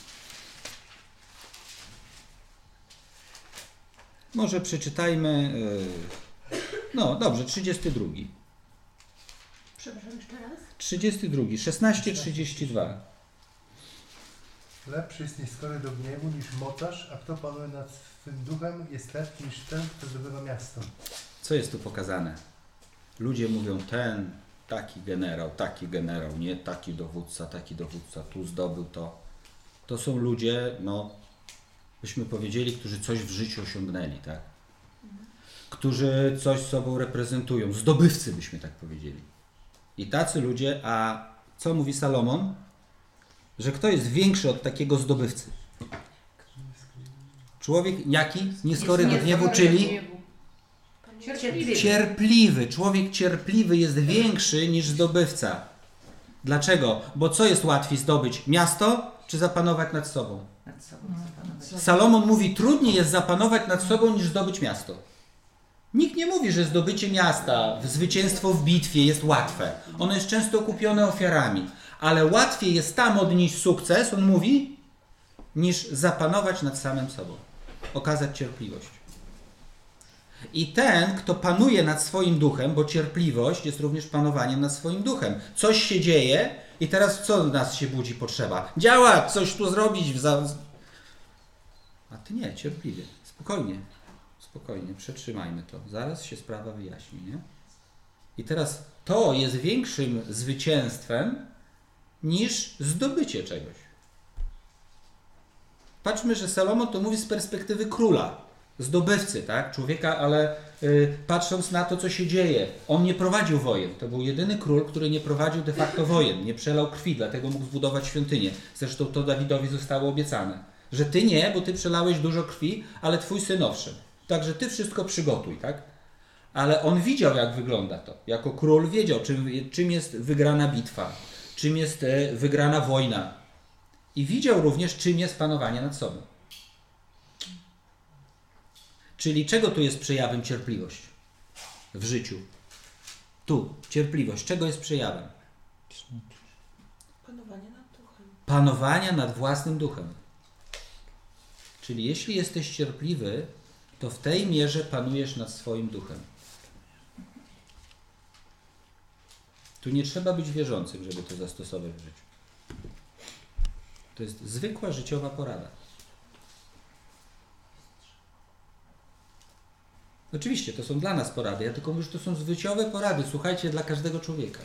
Może przeczytajmy, yy, no dobrze, trzydziesty drugi. Przepraszam jeszcze raz. trzydziesty drugi, szesnaście trzydzieści dwa. Lepszy jest nieskory do gniewu niż mocarz, a kto panuje nad swym duchem jest lepszy niż ten, kto zdobywa miasto. Co jest tu pokazane? Ludzie mówią ten, taki generał, taki generał, nie taki dowódca, taki dowódca, tu zdobył to. To są ludzie, no, byśmy powiedzieli, którzy coś w życiu osiągnęli, tak? Którzy coś sobą reprezentują, zdobywcy byśmy tak powiedzieli. I tacy ludzie, a co mówi Salomon? Że kto jest większy od takiego zdobywcy? Człowiek jaki? Nieskory do gniewu, czyli Cierpliwy. cierpliwy. Człowiek cierpliwy jest większy niż zdobywca. Dlaczego? Bo co jest łatwiej zdobyć? Miasto czy zapanować nad sobą? Nad sobą zapanować. Salomon mówi, trudniej jest zapanować nad sobą niż zdobyć miasto. Nikt nie mówi, że zdobycie miasta, zwycięstwo w bitwie jest łatwe. Ono jest często okupione ofiarami. Ale łatwiej jest tam odnieść sukces, on mówi, niż zapanować nad samym sobą. Okazać cierpliwość. I ten, kto panuje nad swoim duchem, bo cierpliwość jest również panowaniem nad swoim duchem. Coś się dzieje i teraz co w nas się budzi potrzeba? Działać, coś tu zrobić. W za... A ty nie, cierpliwie, spokojnie, spokojnie, przetrzymajmy to. Zaraz się sprawa wyjaśni, nie? I teraz to jest większym zwycięstwem niż zdobycie czegoś. Patrzmy, że Salomon to mówi z perspektywy króla, zdobywcy, tak? Człowieka, ale y, patrząc na to, co się dzieje, on nie prowadził wojen. To był jedyny król, który nie prowadził de facto wojen, nie przelał krwi, dlatego mógł zbudować świątynię. Zresztą to Dawidowi zostało obiecane, że ty nie, bo ty przelałeś dużo krwi, ale twój syn owszem. Także ty wszystko przygotuj, tak? Ale on widział, jak wygląda to. Jako król wiedział, czym, czym jest wygrana bitwa, czym jest e, wygrana wojna. I widział również, czym jest panowanie nad sobą. Czyli czego tu jest przejawem cierpliwość w życiu? Tu, cierpliwość. Czego jest przejawem? Panowanie nad duchem. Panowania nad własnym duchem. Czyli jeśli jesteś cierpliwy, to w tej mierze panujesz nad swoim duchem. Tu nie trzeba być wierzącym, żeby to zastosować w życiu. To jest zwykła życiowa porada. Oczywiście, to są dla nas porady. Ja tylko mówię, że to są życiowe porady. Słuchajcie, dla każdego człowieka.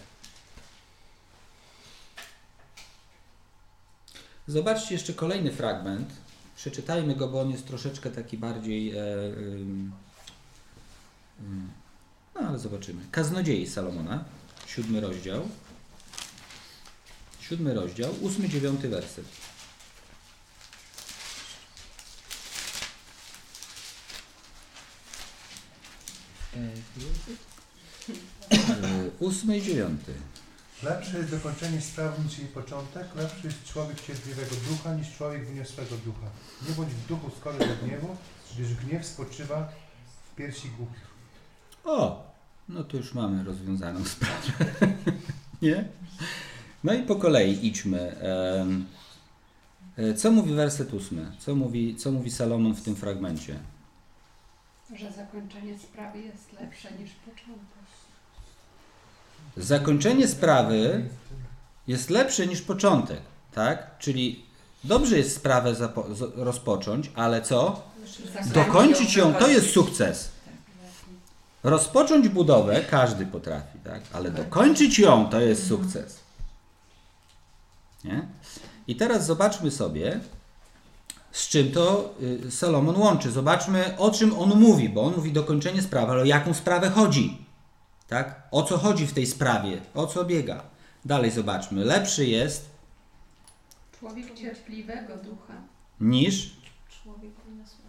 Zobaczcie jeszcze kolejny fragment. Przeczytajmy go, bo on jest troszeczkę taki bardziej... E, e, no, ale zobaczymy. Kaznodziei Salomona, siódmy rozdział. Siódmy rozdział, ósmy, dziewiąty werset. Ósmy i dziewiąty. Lepsze jest dokończenie sprawy niż jej początek, lepszy jest człowiek cierpliwego ducha niż człowiek wyniosłego ducha. Nie bądź w duchu skory do gniewu, gdyż gniew spoczywa w piersi głupich. O, no to już mamy rozwiązaną sprawę. Nie? No i po kolei idźmy. Co mówi werset ósmy? Co mówi, co mówi Salomon w tym fragmencie? Że zakończenie sprawy jest lepsze niż początek. Zakończenie sprawy jest lepsze niż początek, tak? Czyli dobrze jest sprawę zapo- z- rozpocząć, ale co? Dokończyć ją to jest sukces. Rozpocząć budowę każdy potrafi, tak? Ale dokończyć ją to jest sukces. Nie? I teraz zobaczmy sobie, z czym to y, Salomon łączy. Zobaczmy, o czym on mówi, bo on mówi dokończenie sprawy, ale o jaką sprawę chodzi. Tak? O co chodzi w tej sprawie? O co biega? Dalej zobaczmy. Lepszy jest Człowiek cierpliwego ducha niż Człowiek wyniosłego.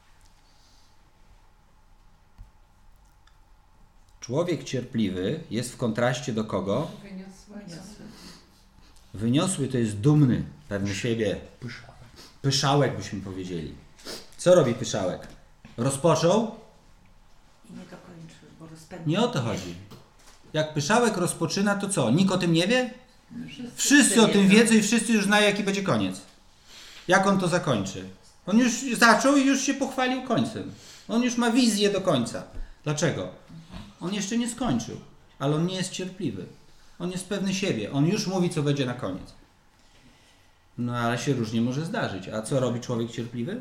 człowiek cierpliwy jest w kontraście do kogo? wyniosłego. Wyniosły to jest dumny, pewny siebie. Pyszałek byśmy powiedzieli. Co robi pyszałek? Rozpoczął? I nie dokończy, bo rozpędzi. Nie o to chodzi. Jak pyszałek rozpoczyna, to co? Nikt o tym nie wie? Wszyscy o tym wiedzą i wszyscy już znają, jaki będzie koniec. Jak on to zakończy? On już zaczął i już się pochwalił końcem. On już ma wizję do końca. Dlaczego? On jeszcze nie skończył, ale on nie jest cierpliwy. On jest pewny siebie. On już mówi, co będzie na koniec. No ale się różnie może zdarzyć. A co robi człowiek cierpliwy?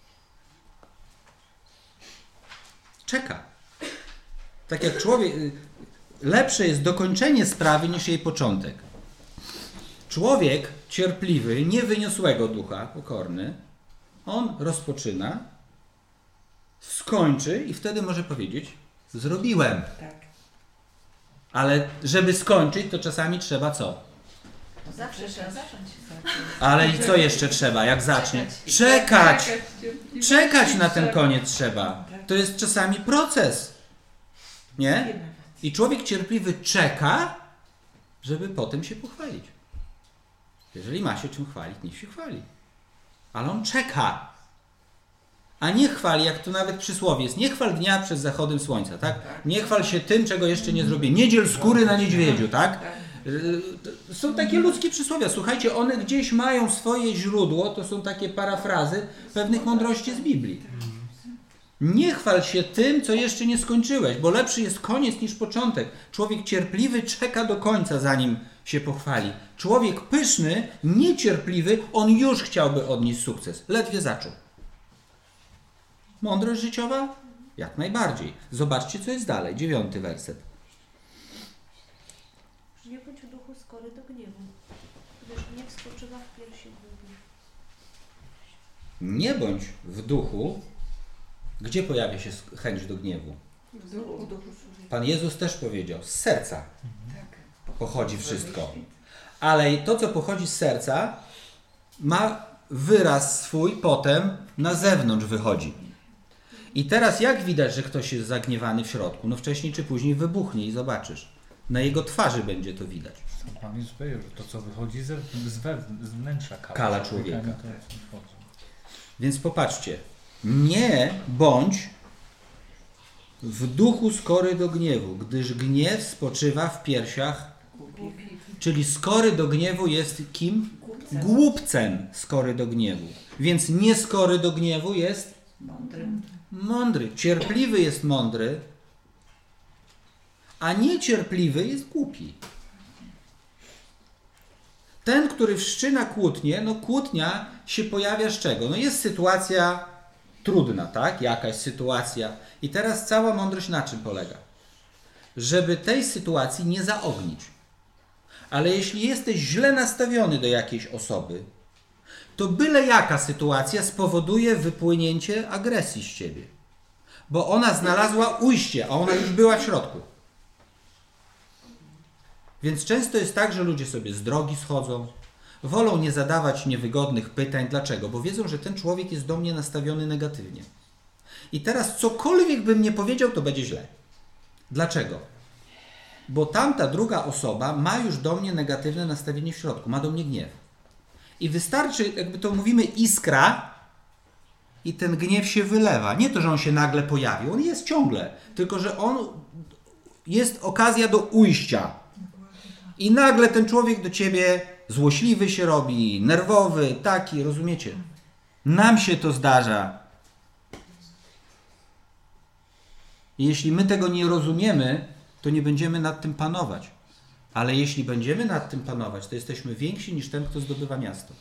Czeka. Tak jak człowiek... Lepsze jest dokończenie sprawy niż jej początek. Człowiek cierpliwy, niewyniosłego ducha, pokorny, on rozpoczyna, skończy i wtedy może powiedzieć: zrobiłem. Tak. Ale żeby skończyć, to czasami trzeba co? Zawsze trzeba zacząć. Ale i co jeszcze trzeba, jak zacznie? Czekać! Czekać na ten koniec trzeba. To jest czasami proces. Nie? I człowiek cierpliwy czeka, żeby potem się pochwalić. Jeżeli ma się czym chwalić, niech się chwali. Ale on czeka. A nie chwali, jak to nawet przysłowie jest, nie chwal dnia przed zachodem słońca, tak? Nie chwal się tym, czego jeszcze nie zrobię. Nie dziel skóry na niedźwiedziu, tak? Są takie ludzkie przysłowia. Słuchajcie, one gdzieś mają swoje źródło, to są takie parafrazy pewnych mądrości z Biblii. Nie chwal się tym, co jeszcze nie skończyłeś, bo lepszy jest koniec niż początek. Człowiek cierpliwy czeka do końca, zanim się pochwali. Człowiek pyszny, niecierpliwy, on już chciałby odnieść sukces. Ledwie zaczął. Mądrość życiowa? Jak najbardziej. Zobaczcie, co jest dalej. Dziewiąty werset. Nie bądź w duchu skory do gniewu, gdyż gniew spoczywa w piersi głupich. Nie bądź w duchu. Gdzie pojawia się chęć do gniewu? W duchu. Pan Jezus też powiedział, z serca Tak. pochodzi wszystko. Ale to, co pochodzi z serca, ma wyraz swój potem na zewnątrz wychodzi. I teraz jak widać, że ktoś jest zagniewany w środku? No wcześniej czy później wybuchnie i zobaczysz. Na jego twarzy będzie to widać. Pan Jezus powiedział, że to, co wychodzi z, z, wewn- z wnętrza kala, Kala człowieka. to jest wchodzi. Więc popatrzcie. Nie bądź w duchu skory do gniewu, gdyż gniew spoczywa w piersiach. Czyli skory do gniewu jest kim? Głupcem. Głupcem skory do gniewu. Więc nie skory do gniewu jest Mądry. mądry. Cierpliwy jest mądry, a niecierpliwy jest głupi. Ten, który wszczyna kłótnię, no kłótnia się pojawia z czego? No jest sytuacja trudna, tak? Jakaś sytuacja. I teraz cała mądrość na czym polega? Żeby tej sytuacji nie zaognić. Ale jeśli jesteś źle nastawiony do jakiejś osoby, to byle jaka sytuacja spowoduje wypłynięcie agresji z ciebie. Bo ona znalazła ujście, a ona już była w środku. Więc często jest tak, że ludzie sobie z drogi schodzą, wolą nie zadawać niewygodnych pytań. Dlaczego? Bo wiedzą, że ten człowiek jest do mnie nastawiony negatywnie. I teraz cokolwiek bym nie powiedział, to będzie źle. Dlaczego? Bo tamta druga osoba ma już do mnie negatywne nastawienie w środku, ma do mnie gniew. I wystarczy, jakby to mówimy, iskra i ten gniew się wylewa. Nie to, że on się nagle pojawił, on jest ciągle, tylko że on jest okazja do ujścia. I nagle ten człowiek do ciebie złośliwy się robi, nerwowy, taki, rozumiecie? Nam się to zdarza. I jeśli my tego nie rozumiemy, to nie będziemy nad tym panować. Ale jeśli będziemy nad tym panować, to jesteśmy więksi niż ten, kto zdobywa miasto.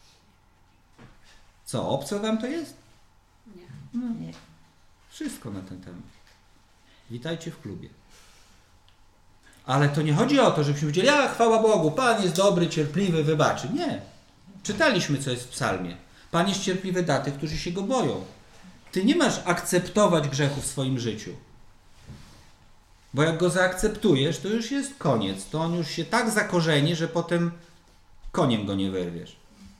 Co, obce wam to jest? Nie. No, nie. Wszystko na ten temat. Witajcie w klubie. Ale to nie chodzi o to, żebyśmy powiedzieli, a chwała Bogu, Pan jest dobry, cierpliwy, wybaczy. Nie. Czytaliśmy, co jest w psalmie. Pan jest cierpliwy dla tych, którzy się Go boją. Ty nie masz akceptować grzechu w swoim życiu. Bo jak go zaakceptujesz, to już jest koniec. To on już się tak zakorzeni, że potem koniem go nie wyrwiesz.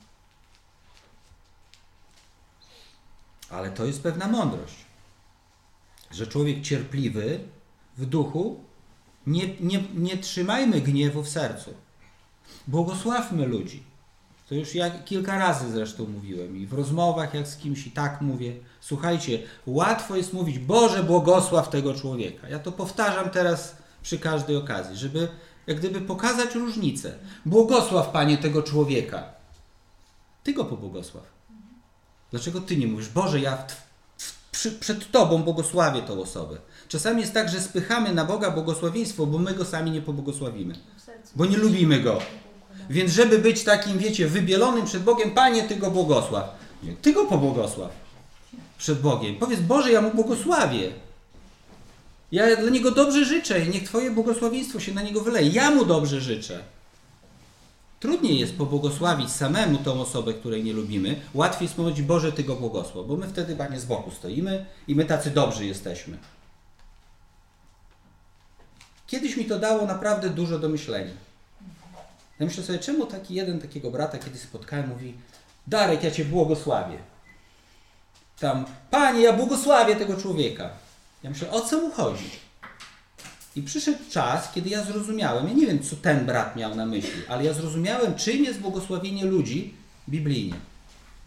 Ale to jest pewna mądrość. Że człowiek cierpliwy w duchu, nie, nie, nie trzymajmy gniewu w sercu. Błogosławmy ludzi. To już ja kilka razy zresztą mówiłem i w rozmowach jak z kimś i tak mówię. Słuchajcie, łatwo jest mówić, Boże, błogosław tego człowieka. Ja to powtarzam teraz przy każdej okazji, żeby jak gdyby pokazać różnicę. Błogosław, Panie, tego człowieka. Ty go pobłogosław. Dlaczego ty nie mówisz, Boże, ja w, w, przy, przed Tobą błogosławię tą osobę. Czasami jest tak, że spychamy na Boga błogosławieństwo, bo my go sami nie pobłogosławimy. Bo nie lubimy go. Więc żeby być takim, wiecie, wybielonym przed Bogiem, Panie, Ty go błogosław. Nie, Ty go pobłogosław przed Bogiem. Powiedz, Boże, ja mu błogosławię. Ja dla niego dobrze życzę i niech Twoje błogosławieństwo się na niego wyleje. Ja mu dobrze życzę. Trudniej jest pobłogosławić samemu tą osobę, której nie lubimy. Łatwiej jest powiedzieć, Boże, Ty go błogosław, bo my wtedy, Panie, z boku stoimy i my tacy dobrzy jesteśmy. Kiedyś mi to dało naprawdę dużo do myślenia. Ja myślę sobie, czemu taki jeden takiego brata kiedyś spotkałem, mówi, Darek, ja Cię błogosławię. Tam, Panie, ja błogosławię tego człowieka. Ja myślę, o co mu chodzi? I przyszedł czas, kiedy ja zrozumiałem, ja nie wiem, co ten brat miał na myśli, ale ja zrozumiałem, czym jest błogosławienie ludzi biblijnie.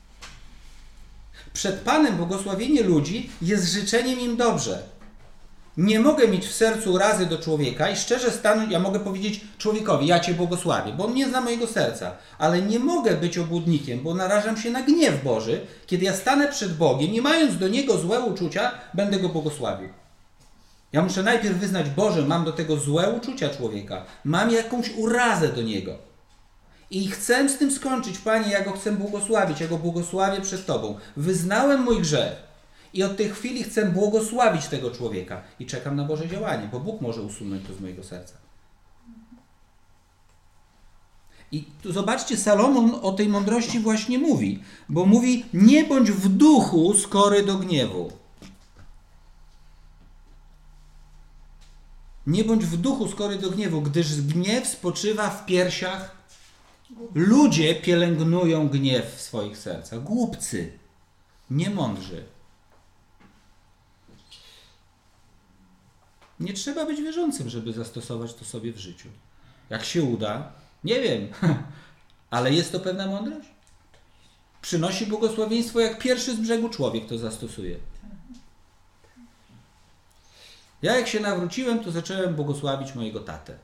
Przed Panem błogosławienie ludzi jest życzeniem im dobrze. Nie mogę mieć w sercu urazy do człowieka i szczerze stanąć, ja mogę powiedzieć człowiekowi, ja Cię błogosławię, bo on nie zna mojego serca, ale nie mogę być obłudnikiem, bo narażam się na gniew Boży, kiedy ja stanę przed Bogiem, nie mając do Niego złe uczucia, będę Go błogosławił. Ja muszę najpierw wyznać, Boże, mam do tego złe uczucia człowieka, mam jakąś urazę do Niego. I chcę z tym skończyć, Panie, ja Go chcę błogosławić, ja Go błogosławię przed Tobą. Wyznałem mój grzech. I od tej chwili chcę błogosławić tego człowieka. I czekam na Boże działanie, bo Bóg może usunąć to z mojego serca. I tu zobaczcie, Salomon o tej mądrości właśnie mówi. Bo mówi, nie bądź w duchu skory do gniewu. Nie bądź w duchu skory do gniewu, gdyż gniew spoczywa w piersiach. Ludzie pielęgnują gniew w swoich sercach. Głupcy, niemądrzy. Nie trzeba być wierzącym, żeby zastosować to sobie w życiu. Jak się uda, nie wiem, ale jest to pewna mądrość. Przynosi błogosławieństwo, jak pierwszy z brzegu człowiek to zastosuje. Ja jak się nawróciłem, to zacząłem błogosławić mojego tatę.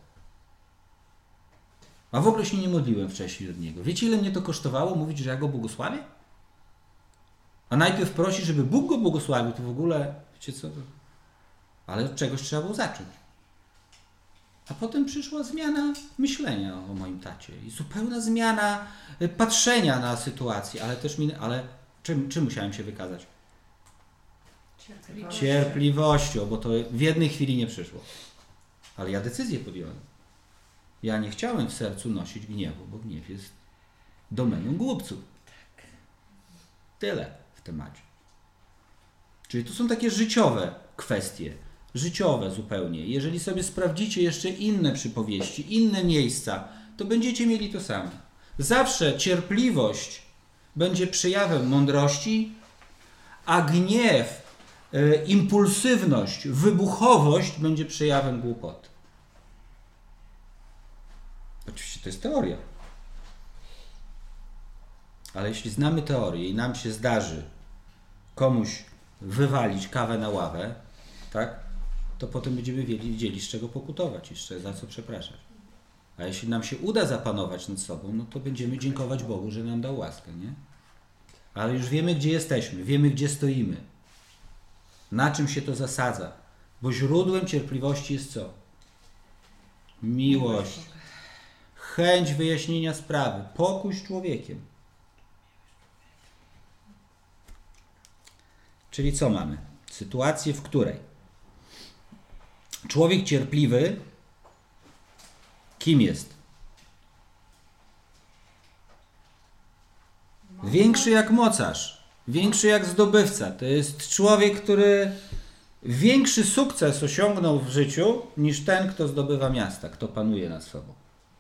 A w ogóle się nie modliłem wcześniej od niego. Wiecie, ile mnie to kosztowało mówić, że ja go błogosławię? A najpierw prosi, żeby Bóg go błogosławił, to w ogóle, wiecie co? Ale od czegoś trzeba było zacząć. A potem przyszła zmiana myślenia o moim tacie i zupełna zmiana patrzenia na sytuację, ale też mi, ale czym, czym musiałem się wykazać? Cierpliwością. Cierpliwością, bo to w jednej chwili nie przyszło. Ale ja decyzję podjąłem. Ja nie chciałem w sercu nosić gniewu, bo gniew jest domeną głupców. Tyle w temacie. Czyli to są takie życiowe kwestie. Życiowe zupełnie. Jeżeli sobie sprawdzicie jeszcze inne przypowieści, inne miejsca, to będziecie mieli to samo. Zawsze cierpliwość będzie przejawem mądrości, a gniew, y, impulsywność, wybuchowość będzie przejawem głupoty. Oczywiście to jest teoria. Ale jeśli znamy teorię i nam się zdarzy komuś wywalić kawę na ławę, tak, to potem będziemy wiedzieli, z czego pokutować i za co przepraszać. A jeśli nam się uda zapanować nad sobą, no to będziemy dziękować Bogu, że nam dał łaskę, nie? Ale już wiemy, gdzie jesteśmy, wiemy, gdzie stoimy, na czym się to zasadza, bo źródłem cierpliwości jest co? Miłość, chęć wyjaśnienia sprawy, pokój z człowiekiem. Czyli co mamy? Sytuację, w której człowiek cierpliwy kim jest? Większy jak mocarz, większy jak zdobywca. To jest człowiek, który większy sukces osiągnął w życiu niż ten, kto zdobywa miasta, kto panuje nad sobą,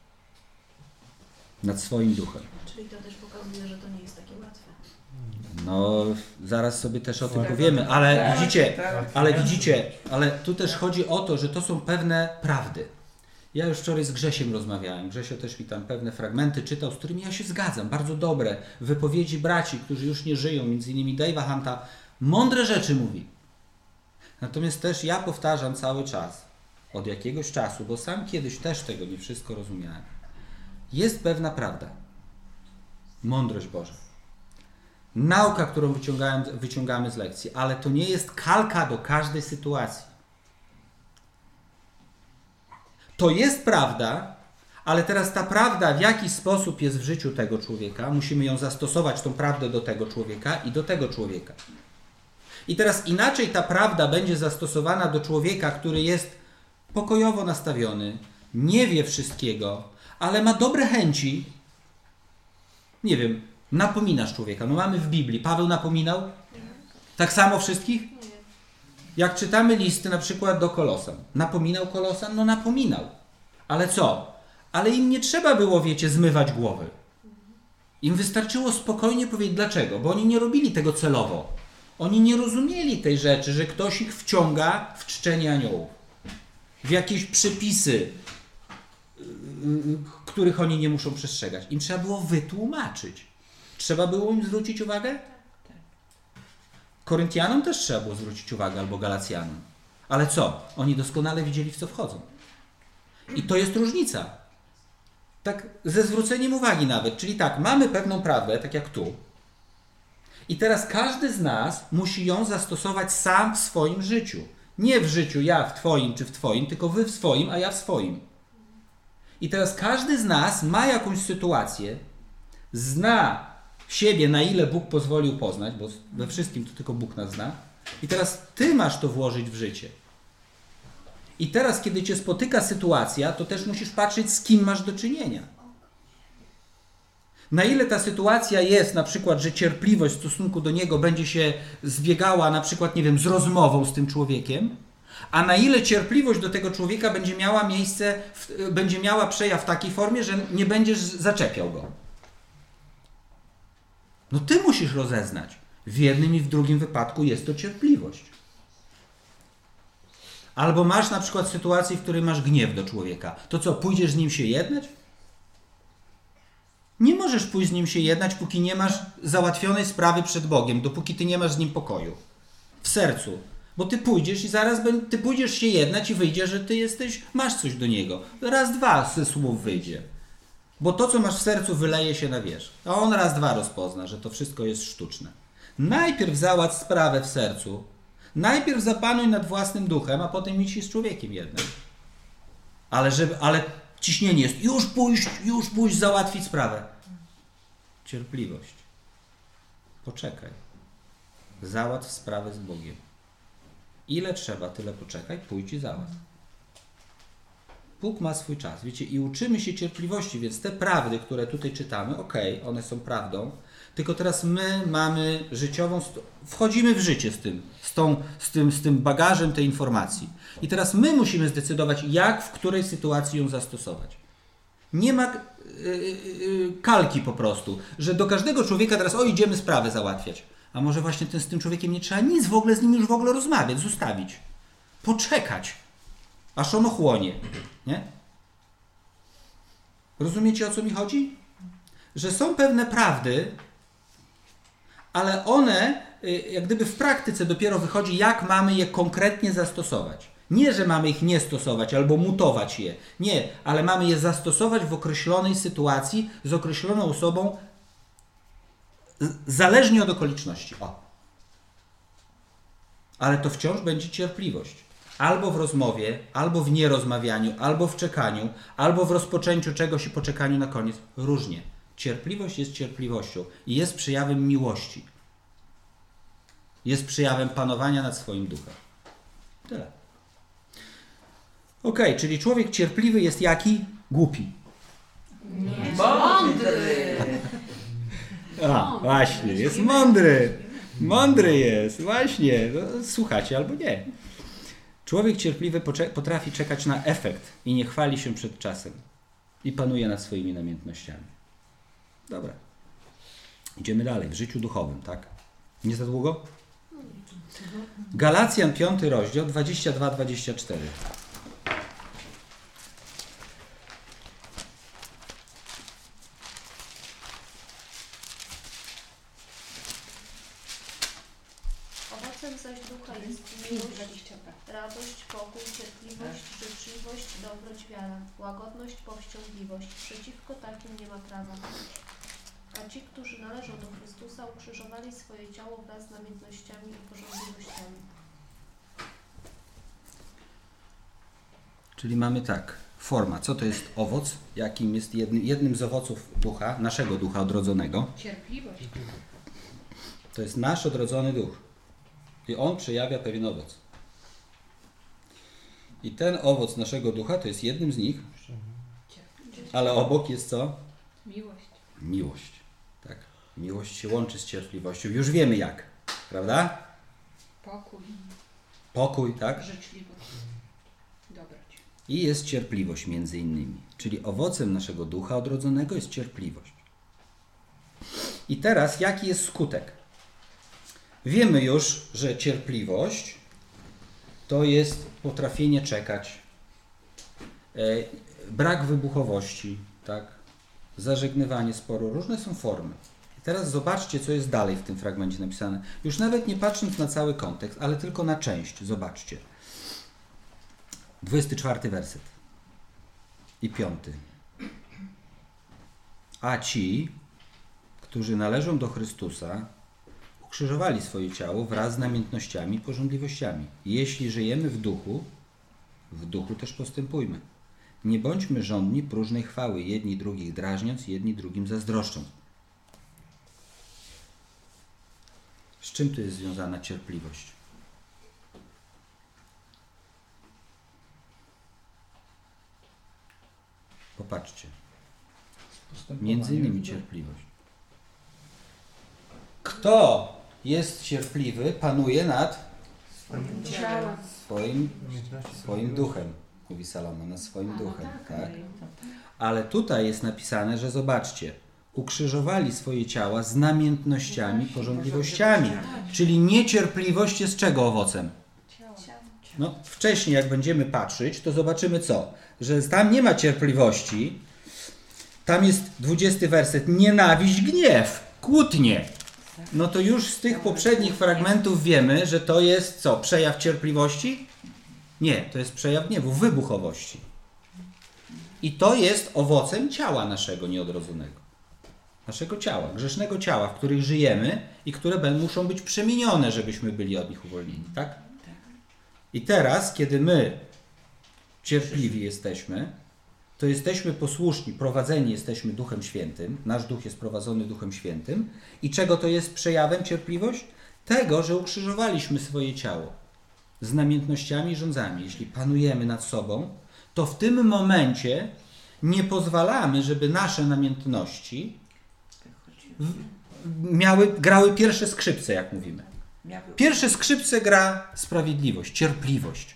nad swoim duchem. Czyli to też pokazuje, że to nie jest takie łatwe. No, zaraz sobie też o tym powiemy, ale widzicie, ale widzicie, ale tu też chodzi o to, że to są pewne prawdy. Ja już wczoraj z Grzesiem rozmawiałem. Grzesio też mi tam pewne fragmenty czytał, z którymi ja się zgadzam. Bardzo dobre wypowiedzi braci, którzy już nie żyją, między innymi Dave'a Hunta. Mądre rzeczy mówi. Natomiast też ja powtarzam cały czas, od jakiegoś czasu, bo sam kiedyś też tego nie wszystko rozumiałem. Jest pewna prawda. Mądrość Boża. Nauka, którą wyciągamy, wyciągamy z lekcji, ale to nie jest kalka do każdej sytuacji. To jest prawda, ale teraz ta prawda w jakiś sposób jest w życiu tego człowieka. Musimy ją zastosować, tą prawdę do tego człowieka i do tego człowieka. I teraz inaczej ta prawda będzie zastosowana do człowieka, który jest pokojowo nastawiony, nie wie wszystkiego, ale ma dobre chęci. Nie wiem, napominasz człowieka. No mamy w Biblii. Paweł napominał? Tak samo wszystkich? Jak czytamy listy na przykład do Kolosan. Napominał Kolosan? No napominał. Ale co? Ale im nie trzeba było, wiecie, zmywać głowy. Im wystarczyło spokojnie powiedzieć dlaczego. Bo oni nie robili tego celowo. Oni nie rozumieli tej rzeczy, że ktoś ich wciąga w czczenie aniołów. W jakieś przepisy, których oni nie muszą przestrzegać. Im trzeba było wytłumaczyć. Trzeba było im zwrócić uwagę? Koryntianom też trzeba było zwrócić uwagę, albo Galacjanom. Ale co? Oni doskonale widzieli, w co wchodzą. I to jest różnica. Tak ze zwróceniem uwagi nawet. Czyli tak, mamy pewną prawdę, tak jak tu. I teraz każdy z nas musi ją zastosować sam w swoim życiu. Nie w życiu ja w twoim czy w twoim, tylko wy w swoim, a ja w swoim. I teraz każdy z nas ma jakąś sytuację, zna siebie, na ile Bóg pozwolił poznać, bo we wszystkim to tylko Bóg nas zna. I teraz ty masz to włożyć w życie. I teraz, kiedy cię spotyka sytuacja, to też musisz patrzeć, z kim masz do czynienia. Na ile ta sytuacja jest, na przykład, że cierpliwość w stosunku do niego będzie się zbiegała, na przykład, nie wiem, z rozmową z tym człowiekiem, a na ile cierpliwość do tego człowieka będzie miała miejsce, w, będzie miała przejaw w takiej formie, że nie będziesz zaczepiał go. No ty musisz rozeznać. W jednym i w drugim wypadku jest to cierpliwość. Albo masz na przykład sytuację, w której masz gniew do człowieka. To co, pójdziesz z nim się jednać? Nie możesz pójść z nim się jednać, póki nie masz załatwionej sprawy przed Bogiem, dopóki ty nie masz z nim pokoju. W sercu. Bo ty pójdziesz i zaraz ty pójdziesz się jednać i wyjdzie, że ty jesteś, masz coś do niego. Raz, dwa ze słów wyjdzie. Bo to, co masz w sercu, wyleje się na wierzch. A on raz, dwa rozpozna, że to wszystko jest sztuczne. Najpierw załatw sprawę w sercu. Najpierw zapanuj nad własnym duchem, a potem idź się z człowiekiem jednym. Ale, żeby, ale ciśnienie jest, już pójść, już pójść, załatwić sprawę. Cierpliwość. Poczekaj. Załatw sprawę z Bogiem. Ile trzeba, tyle poczekaj, pójdź i załatw. Bóg ma swój czas, wiecie, i uczymy się cierpliwości, więc te prawdy, które tutaj czytamy, okej, okay, one są prawdą, tylko teraz my mamy życiową, wchodzimy w życie z tym, z, tą, z, tym, z tym bagażem tej informacji. I teraz my musimy zdecydować, jak, w której sytuacji ją zastosować. Nie ma yy, yy, kalki po prostu, że do każdego człowieka teraz, o, idziemy sprawę załatwiać. A może właśnie ten, z tym człowiekiem nie trzeba nic w ogóle z nim już w ogóle rozmawiać, zostawić. Poczekać, aż on ochłonie. Nie? Rozumiecie, o co mi chodzi? Że są pewne prawdy, ale one, jak gdyby w praktyce dopiero wychodzi, jak mamy je konkretnie zastosować. Nie, że mamy ich nie stosować albo mutować je. Nie, ale mamy je zastosować w określonej sytuacji z określoną osobą, zależnie od okoliczności. O. Ale to wciąż będzie cierpliwość. Albo w rozmowie, albo w nierozmawianiu, albo w czekaniu, albo w rozpoczęciu czegoś i poczekaniu na koniec. Różnie. Cierpliwość jest cierpliwością i jest przejawem miłości. Jest przejawem panowania nad swoim duchem. Tyle. Okej, okay, czyli człowiek cierpliwy jest jaki? Głupi. Nie. Mądry. A, właśnie, jest mądry. Mądry jest, właśnie. No, słuchacie albo nie. Człowiek cierpliwy potrafi czekać na efekt i nie chwali się przed czasem. I panuje nad swoimi namiętnościami. Dobra. Idziemy dalej, w życiu duchowym, tak? Nie za długo? Galacjan piąty rozdział, dwadzieścia dwa dwadzieścia cztery. Owocem zaś ducha jest miłość, radość, pokój, cierpliwość, życzliwość, dobroć, wiara, łagodność, powściągliwość. Przeciwko takim nie ma prawa. A ci, którzy należą do Chrystusa, ukrzyżowali swoje ciało wraz z namiętnościami i pożądliwościami. Czyli mamy tak, forma. Co to jest owoc? Jakim jest jednym, jednym z owoców ducha, naszego ducha odrodzonego? Cierpliwość. To jest nasz odrodzony duch. I on przejawia pewien owoc. I ten owoc naszego ducha to jest jednym z nich, ale obok jest co? Miłość. Miłość. Tak. Miłość się łączy z cierpliwością. Już wiemy jak. Prawda? Pokój. Pokój, tak? Życzliwość. Dobroć. I jest cierpliwość między innymi. Czyli owocem naszego ducha odrodzonego jest cierpliwość. I teraz jaki jest skutek? Wiemy już, że cierpliwość to jest potrafienie czekać, e, brak wybuchowości, tak? Zażegnywanie sporu. Różne są formy. I teraz zobaczcie, co jest dalej w tym fragmencie napisane. Już nawet nie patrząc na cały kontekst, ale tylko na część. Zobaczcie. dwudziesty czwarty werset i piąty. A ci, którzy należą do Chrystusa, ukrzyżowali swoje ciało wraz z namiętnościami i pożądliwościami. Jeśli żyjemy w duchu, w duchu też postępujmy. Nie bądźmy żądni próżnej chwały, jedni drugich drażniąc, jedni drugim zazdroszcząc. Z czym tu jest związana cierpliwość? Popatrzcie. Między innymi cierpliwość. Kto jest cierpliwy, panuje nad Ciała. swoim, Umiejętności swoim duchem, mówi Salomon, nad swoim A, no duchem. tak, Tak? no Ale tutaj jest napisane, że zobaczcie, ukrzyżowali swoje ciała z namiętnościami, pożądliwościami. Czyli niecierpliwość jest czego owocem? Ciała. No, wcześniej jak będziemy patrzeć, to zobaczymy co? Że tam nie ma cierpliwości, tam jest dwudziesty werset, nienawiść, gniew, kłótnie. No to już z tych poprzednich fragmentów wiemy, że to jest co? Przejaw cierpliwości? Nie, to jest przejaw gniewu, wybuchowości. I to jest owocem ciała naszego nieodrodzonego. Naszego ciała, grzesznego ciała, w których żyjemy i które będą, muszą być przemienione, żebyśmy byli od nich uwolnieni, tak? I teraz, kiedy my cierpliwi jesteśmy, to jesteśmy posłuszni, prowadzeni jesteśmy Duchem Świętym, nasz duch jest prowadzony Duchem Świętym. I czego to jest przejawem cierpliwość? Tego, że ukrzyżowaliśmy swoje ciało z namiętnościami i rządzami. Jeśli panujemy nad sobą, to w tym momencie nie pozwalamy, żeby nasze namiętności w, miały, grały pierwsze skrzypce, jak mówimy. Pierwsze skrzypce gra sprawiedliwość, cierpliwość.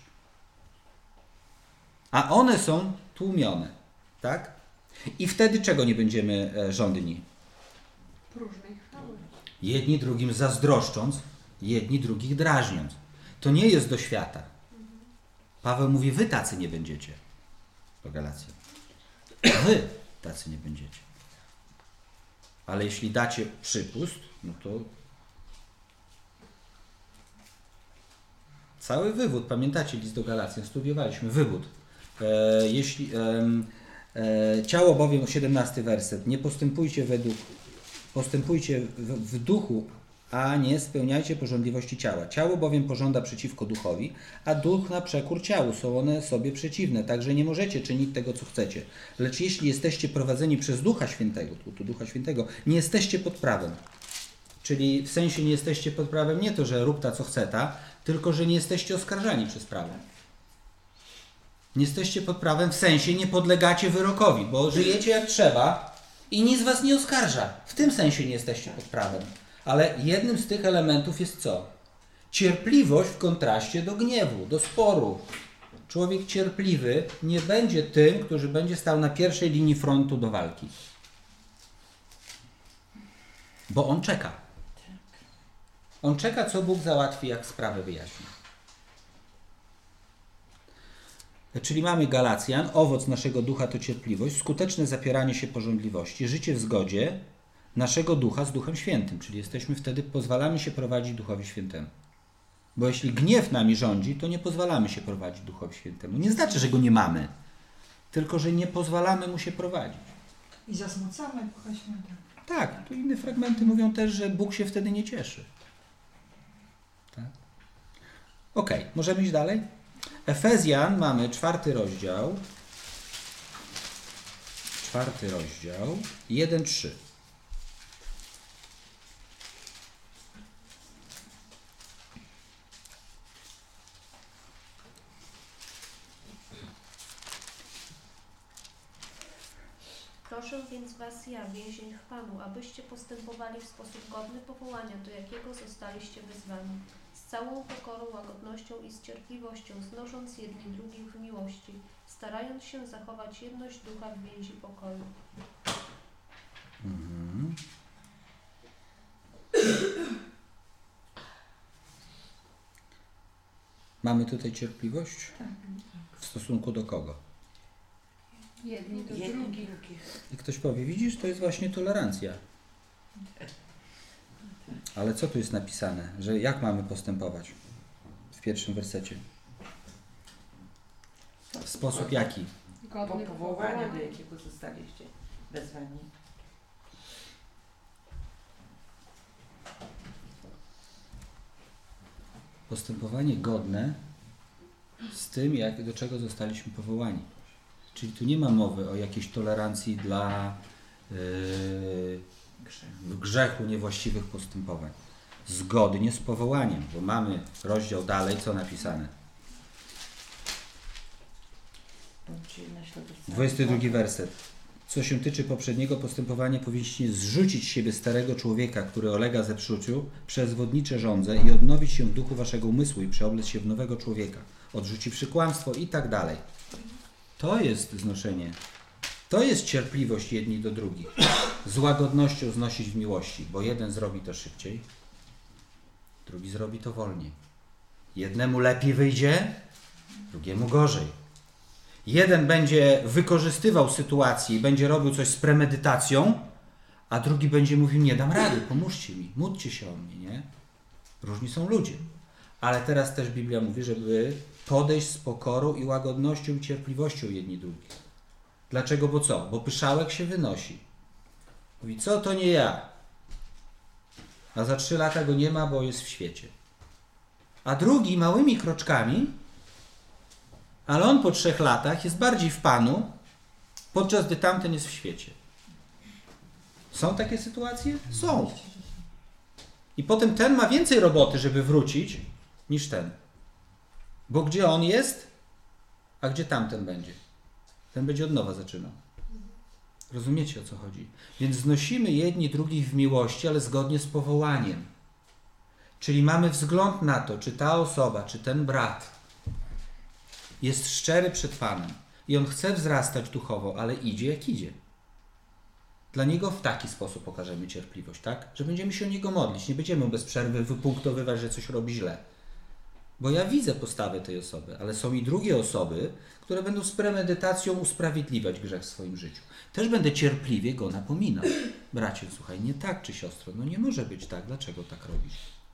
A one są tłumione, tak? I wtedy czego nie będziemy e, żądni? Próżnej chwały. Jedni drugim zazdroszcząc, jedni drugich drażniąc. To nie jest do świata. Paweł mówi, wy tacy nie będziecie. Do Galacji. Wy tacy nie będziecie. Ale jeśli dacie przypust, no to cały wywód, pamiętacie list do Galacjan, studiowaliśmy wywód. E, jeśli e, e, ciało bowiem, siedemnasty werset, nie postępujcie według, postępujcie w, w duchu, a nie spełniajcie pożądliwości ciała. Ciało bowiem pożąda przeciwko duchowi, a duch na przekór ciału. Są one sobie przeciwne, także nie możecie czynić tego, co chcecie. Lecz jeśli jesteście prowadzeni przez Ducha Świętego, tu, tu Ducha Świętego, nie jesteście pod prawem. Czyli w sensie nie jesteście pod prawem nie to, że rób ta, co chce ta, tylko że nie jesteście oskarżani przez prawo. Nie jesteście pod prawem w sensie nie podlegacie wyrokowi, bo żyjecie jak trzeba i nic was nie oskarża. W tym sensie nie jesteście pod prawem. Ale jednym z tych elementów jest co? Cierpliwość w kontraście do gniewu, do sporu. Człowiek cierpliwy nie będzie tym, który będzie stał na pierwszej linii frontu do walki. Bo on czeka. On czeka, co Bóg załatwi, jak sprawę wyjaśni. Czyli mamy Galacjan, owoc naszego ducha to cierpliwość, skuteczne zapieranie się pożądliwości, życie w zgodzie naszego ducha z Duchem Świętym, czyli jesteśmy wtedy, pozwalamy się prowadzić Duchowi Świętemu. Bo jeśli gniew nami rządzi, to nie pozwalamy się prowadzić Duchowi Świętemu. Nie znaczy, że go nie mamy, tylko że nie pozwalamy mu się prowadzić. I zasmucamy Ducha Świętego. Tak, tu inne fragmenty mówią też, że Bóg się wtedy nie cieszy. Tak? Okej, okay, możemy iść dalej? Efezjan mamy czwarty rozdział. Czwarty rozdział, jeden trzy. Proszę więc was ja, więzień w Panu, abyście postępowali w sposób godny powołania, do jakiego zostaliście wezwani, z całą pokorą, łagodnością i z cierpliwością, znosząc jedni drugich w miłości, starając się zachować jedność ducha w więzi pokoju. Mhm. Mamy tutaj cierpliwość? Tak. W stosunku do kogo? Jedni do Jedni drugich. I ktoś powie, widzisz, to jest właśnie tolerancja. Ale co tu jest napisane? Że jak mamy postępować? W pierwszym wersecie. W sposób jaki? Po Godny powołaniu, do jakiego zostaliście wezwani. Postępowanie godne z tym, jak, do czego zostaliśmy powołani. Czyli tu nie ma mowy o jakiejś tolerancji dla yy, grzechu, niewłaściwych postępowań. Zgodnie z powołaniem, bo mamy rozdział dalej, co napisane? dwudziesty drugi werset. Co się tyczy poprzedniego postępowania, powinniście zrzucić z siebie starego człowieka, który olega zepsuciu, przez wodnicze żądze i odnowić się w duchu waszego umysłu i przeoblec się w nowego człowieka, odrzuciwszy kłamstwo i tak dalej. To jest znoszenie. To jest cierpliwość jedni do drugich. Z łagodnością znosić w miłości, bo jeden zrobi to szybciej, drugi zrobi to wolniej. Jednemu lepiej wyjdzie, drugiemu gorzej. Jeden będzie wykorzystywał sytuację i będzie robił coś z premedytacją, a drugi będzie mówił, nie dam rady, pomóżcie mi, módlcie się o mnie, nie? Różni są ludzie. Ale teraz też Biblia mówi, żeby podejść z pokorą i łagodnością i cierpliwością jedni drugich. Dlaczego? Bo co? Bo pyszałek się wynosi. Mówi, co to nie ja? A za trzy lata go nie ma, bo jest w świecie. A drugi małymi kroczkami, ale on po trzech latach jest bardziej w Panu, podczas gdy tamten jest w świecie. Są takie sytuacje? Są. I potem ten ma więcej roboty, żeby wrócić, niż ten. Bo gdzie on jest, a gdzie tamten będzie? Ten będzie od nowa zaczynał. Rozumiecie, o co chodzi? Więc znosimy jedni drugich w miłości, ale zgodnie z powołaniem. Czyli mamy wzgląd na to, czy ta osoba, czy ten brat jest szczery przed Panem i on chce wzrastać duchowo, ale idzie jak idzie. Dla niego w taki sposób okażemy cierpliwość, tak? Że będziemy się o niego modlić. Nie będziemy bez przerwy wypunktowywać, że coś robi źle. Bo ja widzę postawę tej osoby, ale są i drugie osoby, które będą z premedytacją usprawiedliwiać grzech w swoim życiu. Też będę cierpliwie go napominał. Bracie, słuchaj, nie tak, czy siostro, no nie może być tak, dlaczego tak robisz?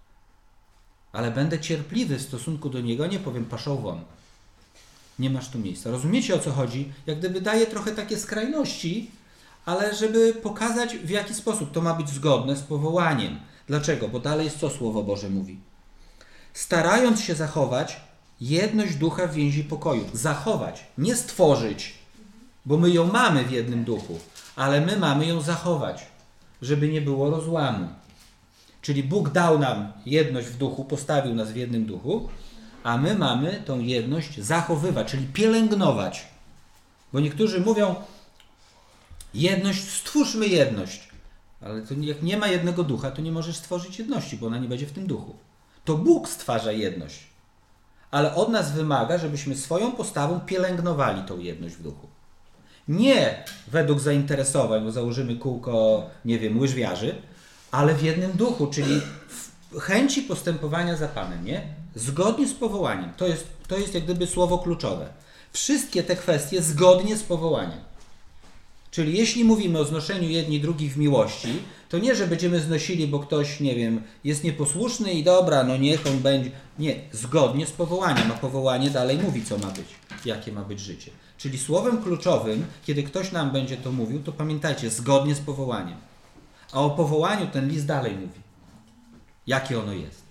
Ale będę cierpliwy w stosunku do niego, nie powiem, paszą won. Nie masz tu miejsca. Rozumiecie, o co chodzi? Jak gdyby daje trochę takie skrajności, ale żeby pokazać, w jaki sposób to ma być zgodne z powołaniem. Dlaczego? Bo dalej jest co Słowo Boże mówi. Starając się zachować jedność ducha w więzi pokoju. Zachować, nie stworzyć, bo my ją mamy w jednym duchu, ale my mamy ją zachować, żeby nie było rozłamu. Czyli Bóg dał nam jedność w duchu, postawił nas w jednym duchu, a my mamy tą jedność zachowywać, czyli pielęgnować. Bo niektórzy mówią, jedność, stwórzmy jedność. Ale to jak nie ma jednego ducha, to nie możesz stworzyć jedności, bo ona nie będzie w tym duchu. To Bóg stwarza jedność. Ale od nas wymaga, żebyśmy swoją postawą pielęgnowali tą jedność w duchu. Nie według zainteresowań, bo założymy kółko, nie wiem, łyżwiarzy, ale w jednym duchu, czyli w chęci postępowania za Panem, nie? Zgodnie z powołaniem. To jest, to jest jak gdyby słowo kluczowe. Wszystkie te kwestie zgodnie z powołaniem. Czyli jeśli mówimy o znoszeniu jedni drugich w miłości, to nie, że będziemy znosili, bo ktoś, nie wiem, jest nieposłuszny i dobra, no niech on będzie. Nie, zgodnie z powołaniem, a powołanie dalej mówi, co ma być, jakie ma być życie. Czyli słowem kluczowym, kiedy ktoś nam będzie to mówił, to pamiętajcie, zgodnie z powołaniem. A o powołaniu ten list dalej mówi. Jakie ono jest.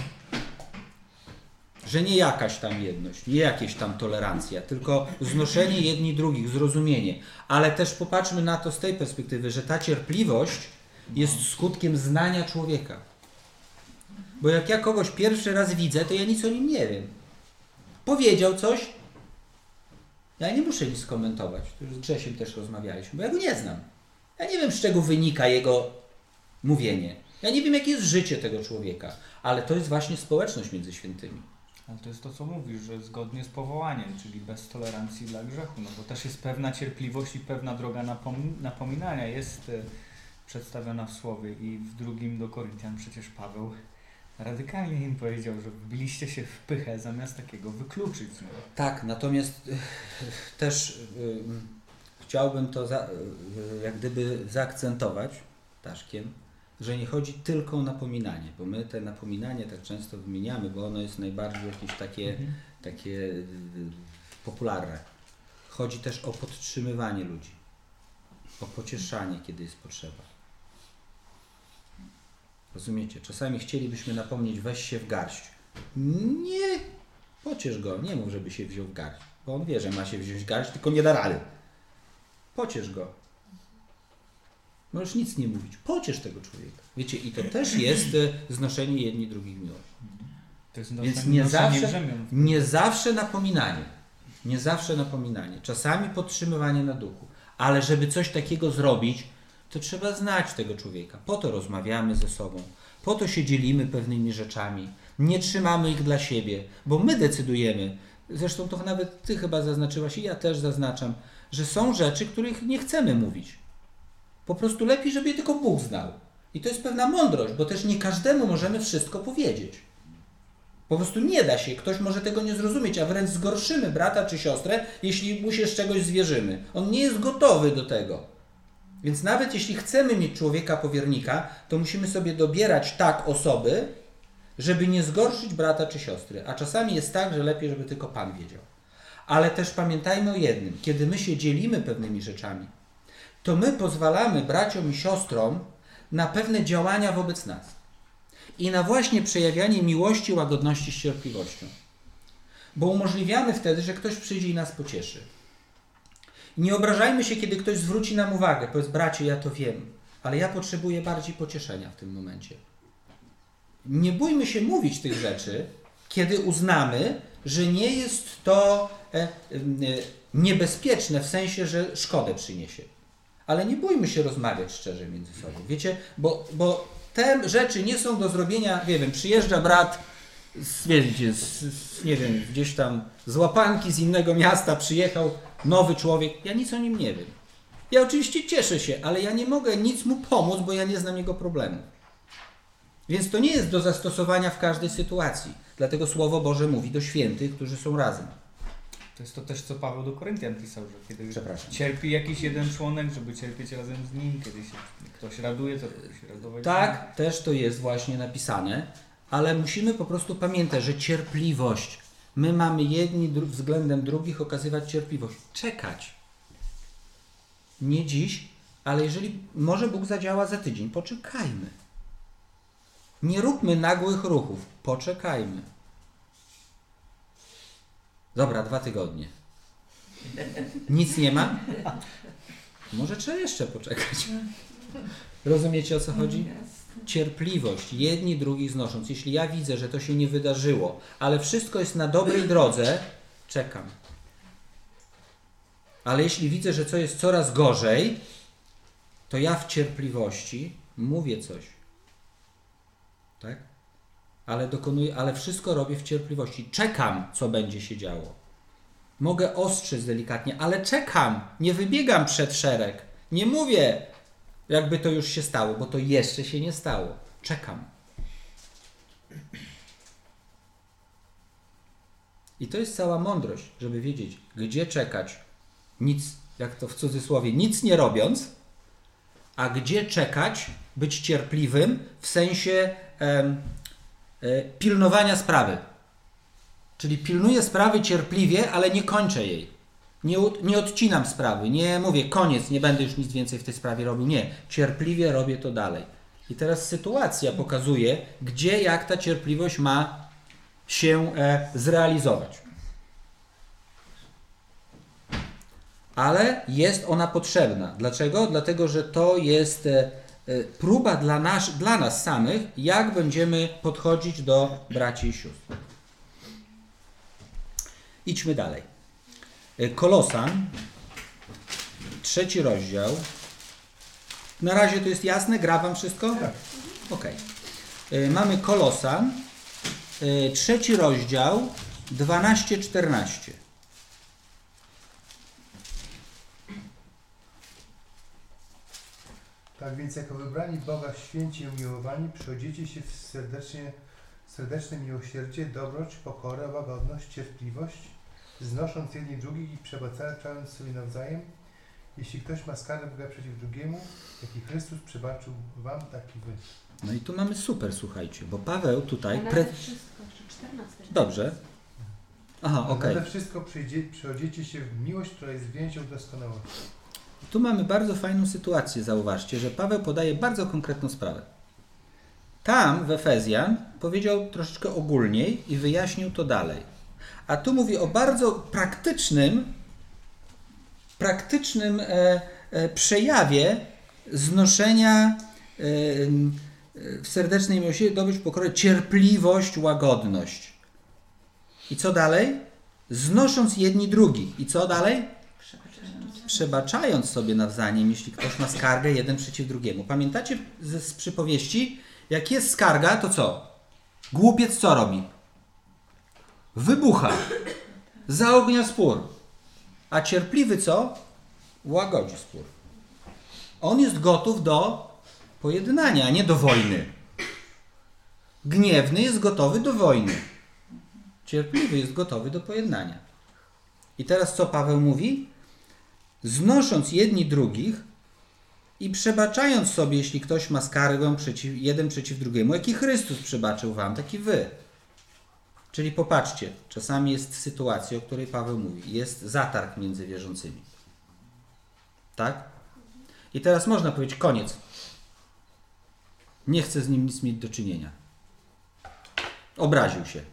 Że nie jakaś tam jedność, nie jakieś tam tolerancja, tylko znoszenie jedni drugich, zrozumienie. Ale też popatrzmy na to z tej perspektywy, że ta cierpliwość jest skutkiem znania człowieka. Bo jak ja kogoś pierwszy raz widzę, to ja nic o nim nie wiem. Powiedział coś, ja nie muszę nic komentować. To już z Grzesiem też rozmawialiśmy, bo ja go nie znam. Ja nie wiem, z czego wynika jego mówienie. Ja nie wiem, jakie jest życie tego człowieka. Ale to jest właśnie społeczność między świętymi. Ale to jest to, co mówisz, że zgodnie z powołaniem, czyli bez tolerancji dla grzechu, no bo też jest pewna cierpliwość i pewna droga napom- napominania jest e, przedstawiona w Słowie i w drugim do Koryntian przecież Paweł radykalnie im powiedział, że wbiliście się w pychę zamiast takiego wykluczyć. No. Tak, natomiast e, też e, chciałbym to za, e, jak gdyby zaakcentować Taszkiem, że nie chodzi tylko o napominanie, bo my te napominanie tak często wymieniamy, bo ono jest najbardziej jakieś takie, mhm. takie popularne. chodzi też o podtrzymywanie ludzi, o pocieszanie, kiedy jest potrzeba. Rozumiecie? Czasami chcielibyśmy napomnieć, weź się w garść. Nie, pociesz go, nie mów, żeby się wziął w garść, bo on wie, że ma się wziąć w garść, tylko nie da rady. Pociesz go. Możesz nic nie mówić. Pociesz tego człowieka. Wiecie, i to też jest znoszenie jedni drugich miłości. To jest Więc noszenie- nie noszenie zawsze, brzemion. nie zawsze napominanie. Nie zawsze napominanie. Czasami podtrzymywanie na duchu. Ale żeby coś takiego zrobić, to trzeba znać tego człowieka. Po to rozmawiamy ze sobą. Po to się dzielimy pewnymi rzeczami. Nie trzymamy ich dla siebie, bo my decydujemy. Zresztą to nawet ty chyba zaznaczyłaś i ja też zaznaczam, że są rzeczy, których nie chcemy mówić. Po prostu lepiej, żeby je tylko Bóg znał. I to jest pewna mądrość, bo też nie każdemu możemy wszystko powiedzieć. Po prostu nie da się. Ktoś może tego nie zrozumieć, a wręcz zgorszymy brata czy siostrę, jeśli mu się z czegoś zwierzymy. On nie jest gotowy do tego. Więc nawet jeśli chcemy mieć człowieka powiernika, to musimy sobie dobierać tak osoby, żeby nie zgorszyć brata czy siostry. A czasami jest tak, że lepiej, żeby tylko Pan wiedział. Ale też pamiętajmy o jednym. Kiedy my się dzielimy pewnymi rzeczami, to my pozwalamy braciom i siostrom na pewne działania wobec nas. I na właśnie przejawianie miłości, łagodności z cierpliwością. Bo umożliwiamy wtedy, że ktoś przyjdzie i nas pocieszy. Nie obrażajmy się, kiedy ktoś zwróci nam uwagę. Powiedz, bracie, ja to wiem, ale ja potrzebuję bardziej pocieszenia w tym momencie. Nie bójmy się mówić tych rzeczy, kiedy uznamy, że nie jest to e, e, niebezpieczne w sensie, że szkodę przyniesie. Ale nie bójmy się rozmawiać szczerze między sobą. Wiecie, bo, bo te rzeczy nie są do zrobienia, nie wiem, przyjeżdża brat z, wiecie, z, z, nie wiem, gdzieś tam z łapanki z innego miasta przyjechał nowy człowiek. Ja nic o nim nie wiem. Ja oczywiście cieszę się, ale ja nie mogę nic mu pomóc, bo ja nie znam jego problemu. Więc to nie jest do zastosowania w każdej sytuacji. Dlatego Słowo Boże mówi do świętych, którzy są razem. To jest to też, co Paweł do Koryntian pisał, że kiedy Przepraszam. cierpi jakiś jeden członek, żeby cierpieć razem z nim, kiedy się ktoś raduje, to żeby się radować. Tak, też to jest właśnie napisane, ale musimy po prostu pamiętać, że cierpliwość. My mamy jedni dru- względem drugich okazywać cierpliwość. Czekać. Nie dziś, ale jeżeli może Bóg zadziała za tydzień, poczekajmy. Nie róbmy nagłych ruchów. Poczekajmy. Dobra, dwa tygodnie. Nic nie ma? Może trzeba jeszcze poczekać. Rozumiecie, o co chodzi? Cierpliwość, jedni drugich znosząc. Jeśli ja widzę, że to się nie wydarzyło, ale wszystko jest na dobrej drodze, czekam. Ale jeśli widzę, że co jest coraz gorzej, to ja w cierpliwości mówię coś. Tak? Ale dokonuję, ale wszystko robię w cierpliwości. Czekam, co będzie się działo. Mogę ostrzec delikatnie, ale czekam. Nie wybiegam przed szereg. Nie mówię, jakby to już się stało, bo to jeszcze się nie stało. Czekam. I to jest cała mądrość, żeby wiedzieć, gdzie czekać, nic, jak to w cudzysłowie, nic nie robiąc, a gdzie czekać, być cierpliwym w sensie em, e, pilnowania sprawy. Czyli pilnuję sprawy cierpliwie, ale nie kończę jej. Nie, nie odcinam sprawy, nie mówię koniec, nie będę już nic więcej w tej sprawie robił. Nie, cierpliwie robię to dalej. I teraz sytuacja pokazuje, gdzie, jak ta cierpliwość ma się e, zrealizować. Ale jest ona potrzebna. Dlaczego? Dlatego, że to jest e, e, próba dla nas, dla nas samych, jak będziemy podchodzić do braci i sióstr. Idźmy dalej. Kolosan, trzeci rozdział. Na razie to jest jasne? Gra wam wszystko? Tak. Okej. Okay. Mamy Kolosan, trzeci rozdział, dwanaście czternaście. Tak więc jako wybrani Boga, święci i umiłowani, przychodzicie się w serdecznie, serdeczne miłosierdzie, dobroć, pokorę, łagodność, cierpliwość, znosząc jedni drugich i przebaczając sobie nawzajem. Jeśli ktoś ma skargę Boga przeciw drugiemu, jaki Chrystus przebaczył wam, taki wy. No i tu mamy super, słuchajcie, bo Paweł tutaj... Ale Pre... wszystko, czternaste. Dobrze. Aha, okej. Nade wszystko przyjdzie, przechodzicie się w miłość, która jest więzią doskonałości. Tu mamy bardzo fajną sytuację, zauważcie, że Paweł podaje bardzo konkretną sprawę. Tam w Efezjan powiedział troszeczkę ogólniej i wyjaśnił to dalej. A tu mówi o bardzo praktycznym, praktycznym e, e, przejawie znoszenia e, w serdecznej miłości, dobyć pokorę, cierpliwość, łagodność. I co dalej? Znosząc jedni drugich. I co dalej? Przebaczając sobie nawzajem, jeśli ktoś ma skargę jeden przeciw drugiemu. Pamiętacie z, z przypowieści? Jak jest skarga, to co? Głupiec co robi? Wybucha. Zaognia spór. A cierpliwy co? Łagodzi spór. On jest gotów do pojednania, a nie do wojny. Gniewny jest gotowy do wojny. Cierpliwy jest gotowy do pojednania. I teraz co Paweł mówi? Znosząc jedni drugich i przebaczając sobie, jeśli ktoś ma skargę przeciw, jeden przeciw drugiemu, jaki Chrystus przebaczył wam, taki wy. Czyli popatrzcie, czasami jest sytuacja, o której Paweł mówi. Jest zatarg między wierzącymi. Tak? I teraz można powiedzieć, koniec. Nie chcę z nim nic mieć do czynienia. Obraził się.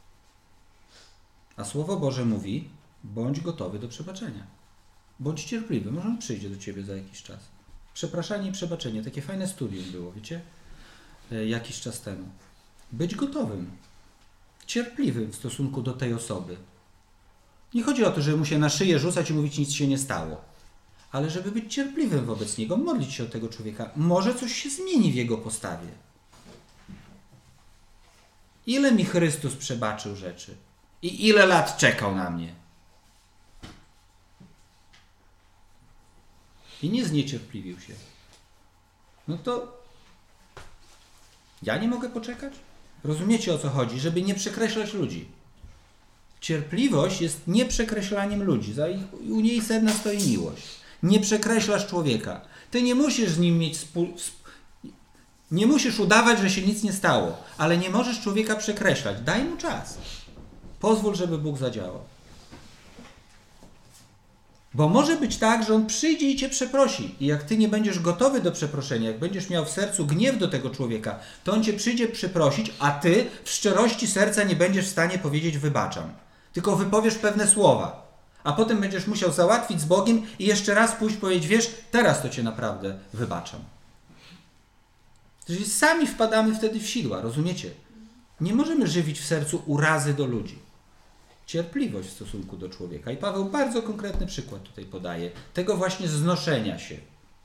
A Słowo Boże mówi, bądź gotowy do przebaczenia. Bądź cierpliwy, może on przyjdzie do ciebie za jakiś czas. Przepraszanie i przebaczenie, takie fajne studium było, wiecie? E, jakiś czas temu. Być gotowym, cierpliwym w stosunku do tej osoby. Nie chodzi o to, żeby mu się na szyję rzucać i mówić, nic się nie stało. Ale żeby być cierpliwym wobec niego, modlić się o tego człowieka. Może coś się zmieni w jego postawie. Ile mi Chrystus przebaczył rzeczy? I ile lat czekał na mnie? I nie zniecierpliwił się. No to ja nie mogę poczekać? Rozumiecie, o co chodzi? Żeby nie przekreślać ludzi. Cierpliwość jest nieprzekreślaniem ludzi. Za ich, u niej sedna stoi miłość. Nie przekreślasz człowieka. Ty nie musisz z nim mieć spół... Nie musisz udawać, że się nic nie stało, ale nie możesz człowieka przekreślać. Daj mu czas. Pozwól, żeby Bóg zadziałał. Bo może być tak, że on przyjdzie i cię przeprosi. I jak ty nie będziesz gotowy do przeproszenia, jak będziesz miał w sercu gniew do tego człowieka, to on cię przyjdzie przeprosić, a ty w szczerości serca nie będziesz w stanie powiedzieć wybaczam. Tylko wypowiesz pewne słowa. A potem będziesz musiał załatwić z Bogiem i jeszcze raz pójść powiedzieć, wiesz, teraz to cię naprawdę wybaczam. Czyli sami wpadamy wtedy w sidła, rozumiecie? Nie możemy żywić w sercu urazy do ludzi. Cierpliwość w stosunku do człowieka. I Paweł bardzo konkretny przykład tutaj podaje. Tego właśnie znoszenia się.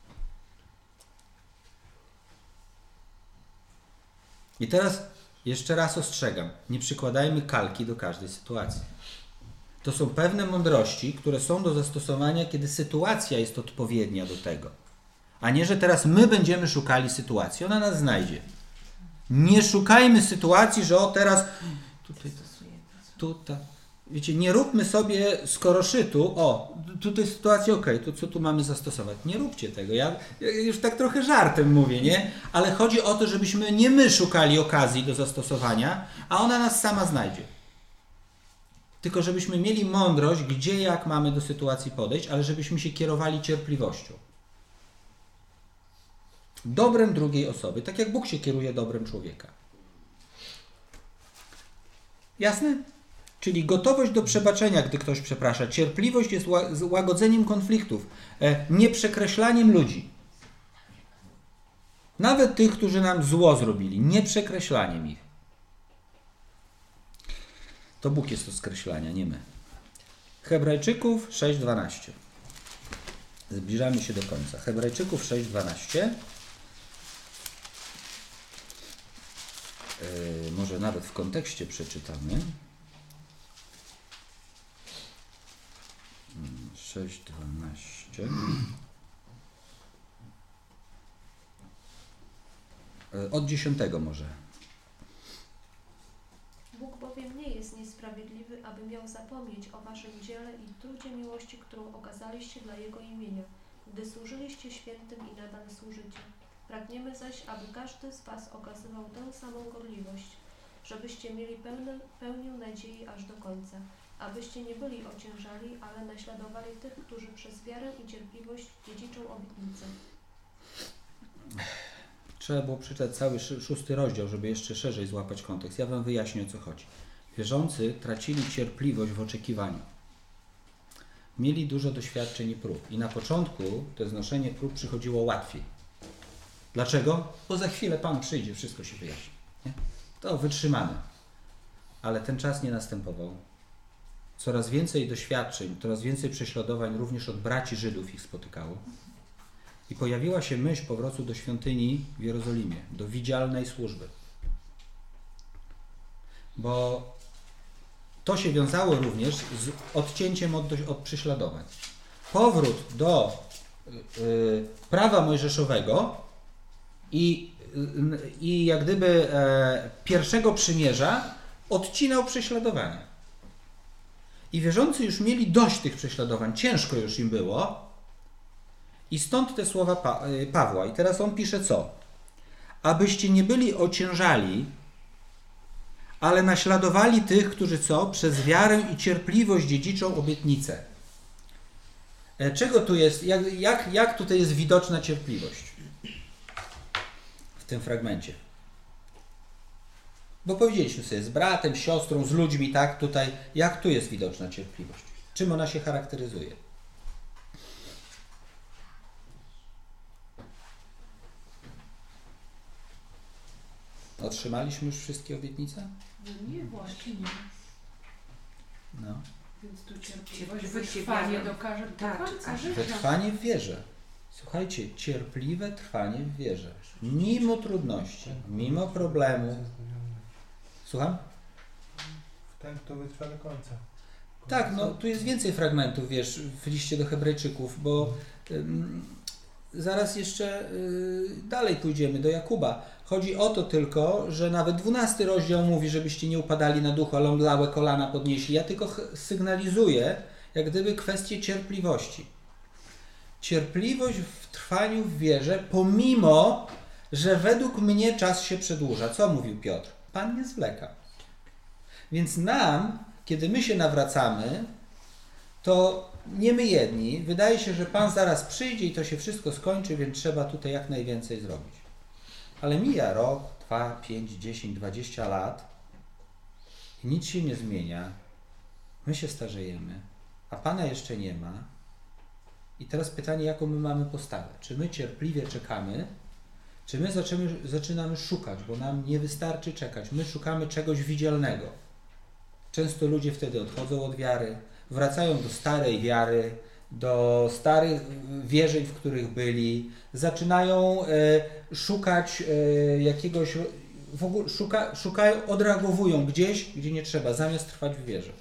I teraz jeszcze raz ostrzegam. Nie przykładajmy kalki do każdej sytuacji. To są pewne mądrości, które są do zastosowania, kiedy sytuacja jest odpowiednia do tego. A nie, że teraz my będziemy szukali sytuacji. Ona nas znajdzie. Nie szukajmy sytuacji, że o teraz tutaj, tutaj. Wiecie, nie róbmy sobie skoroszytu, o, tutaj sytuacja okej, to co tu mamy zastosować? Nie róbcie tego. Ja, ja już tak trochę żartem mówię, nie? Ale chodzi o to, żebyśmy nie my szukali okazji do zastosowania, a ona nas sama znajdzie. Tylko żebyśmy mieli mądrość, gdzie jak mamy do sytuacji podejść, ale żebyśmy się kierowali cierpliwością. Dobrem drugiej osoby, tak jak Bóg się kieruje dobrem człowieka. Jasne? Czyli gotowość do przebaczenia, gdy ktoś przeprasza. Cierpliwość jest łagodzeniem konfliktów, e, nieprzekreślaniem ludzi. Nawet tych, którzy nam zło zrobili, nieprzekreślaniem ich. To Bóg jest od skreślania, nie my. Hebrajczyków sześć dwanaście. Zbliżamy się do końca. Hebrajczyków sześć dwanaście. Yy, może nawet w kontekście przeczytamy. sześć dwanaście. Yy, od dziesiątego może. Bóg bowiem nie jest niesprawiedliwy, aby miał zapomnieć o waszym dziele i trudzie miłości, którą okazaliście dla Jego imienia, gdy służyliście świętym i nadal służycie. Pragniemy zaś, aby każdy z was okazywał tę samą gorliwość, żebyście mieli pełne, pełnię nadziei aż do końca abyście nie byli ociężali, ale naśladowali tych, którzy przez wiarę i cierpliwość dziedziczą obietnicę. Trzeba było przeczytać cały szy- szósty rozdział, żeby jeszcze szerzej złapać kontekst. Ja wam wyjaśnię, o co chodzi. Wierzący tracili cierpliwość w oczekiwaniu. Mieli dużo doświadczeń i prób. I na początku to znoszenie prób przychodziło łatwiej. Dlaczego? Bo za chwilę Pan przyjdzie, wszystko się wyjaśni. Nie? To wytrzymane. Ale ten czas nie następował. Coraz więcej doświadczeń, coraz więcej prześladowań również od braci Żydów ich spotykało. I pojawiła się myśl powrotu do świątyni w Jerozolimie, do widzialnej służby. Bo to się wiązało również z odcięciem od, od prześladowań. Powrót do y, prawa mojżeszowego i, y, i jak gdyby e, pierwszego przymierza odcinał prześladowania. I wierzący już mieli dość tych prześladowań, ciężko już im było. I stąd te słowa pa, y, Pawła. I teraz on pisze co? Abyście nie byli ociężali, ale naśladowali tych, którzy co? Przez wiarę i cierpliwość dziedziczą obietnicę. E, czego tu jest? Jak, jak, jak tutaj jest widoczna cierpliwość? W tym fragmencie. Bo powiedzieliśmy sobie z bratem, siostrą, z ludźmi, tak? Tutaj, jak tu jest widoczna cierpliwość? Czym ona się charakteryzuje? Otrzymaliśmy już wszystkie obietnice? No nie, właśnie nie. No. Więc tu cierpliwość, wytrwanie do, każe, do Tak, końca aż życia. Wytrwanie w wierze. Słuchajcie, cierpliwe trwanie w wierze. Mimo trudności, mimo problemu. Słucham? W ten, kto wytrwa do końca. Tak, no tu jest więcej fragmentów, wiesz, w liście do Hebrajczyków, bo ym, zaraz jeszcze y, dalej pójdziemy do Jakuba. Chodzi o to tylko, że nawet dwunasty rozdział mówi, żebyście nie upadali na duchu, ale omdlałe kolana podnieśli. Ja tylko sygnalizuję, jak gdyby kwestię cierpliwości. Cierpliwość w trwaniu w wierze, pomimo, że według mnie czas się przedłuża. Co mówił Piotr? Pan nie zwleka. Więc nam, kiedy my się nawracamy, to nie my jedni. Wydaje się, że Pan zaraz przyjdzie i to się wszystko skończy, więc trzeba tutaj jak najwięcej zrobić. Ale mija rok, dwa, pięć, dziesięć, dwadzieścia lat i nic się nie zmienia. My się starzejemy, a Pana jeszcze nie ma. I teraz pytanie, jaką my mamy postawę? Czy my cierpliwie czekamy, czy my zaczynamy, zaczynamy szukać, bo nam nie wystarczy czekać. My szukamy czegoś widzialnego. Często ludzie wtedy odchodzą od wiary, wracają do starej wiary, do starych wierzeń, w których byli, zaczynają e, szukać e, jakiegoś, w ogóle szuka, szukają, odreagowują gdzieś, gdzie nie trzeba, zamiast trwać w wierze.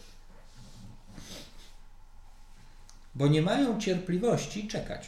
Bo nie mają cierpliwości czekać.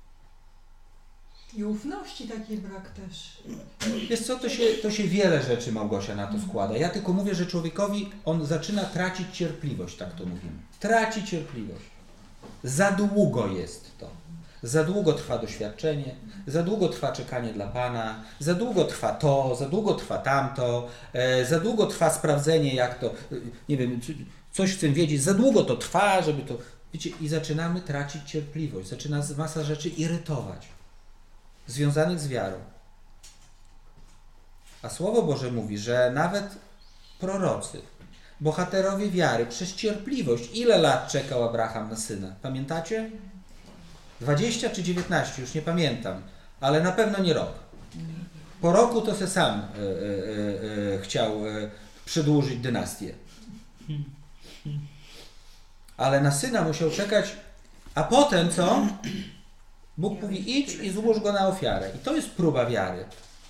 I ufności taki brak też. Wiesz co, to się, to się wiele rzeczy, Małgosia, na to składa. Ja tylko mówię, że człowiekowi on zaczyna tracić cierpliwość, tak to mówimy. Traci cierpliwość. Za długo jest to. Za długo trwa doświadczenie, za długo trwa czekanie dla Pana, za długo trwa to, za długo trwa tamto, e, za długo trwa sprawdzenie, jak to, e, nie wiem, coś chcę wiedzieć, za długo to trwa, żeby to, wiecie, i zaczynamy tracić cierpliwość, zaczyna masa rzeczy irytować, związanych z wiarą. A Słowo Boże mówi, że nawet prorocy, bohaterowie wiary, przez cierpliwość, ile lat czekał Abraham na syna? Pamiętacie? dwadzieścia czy dziewiętnaście, już nie pamiętam, ale na pewno nie rok. Po roku to se sam y, y, y, chciał y, przedłużyć dynastię. Ale na syna musiał czekać, a potem co? Bóg mówi, idź i złóż go na ofiarę. I to jest próba wiary.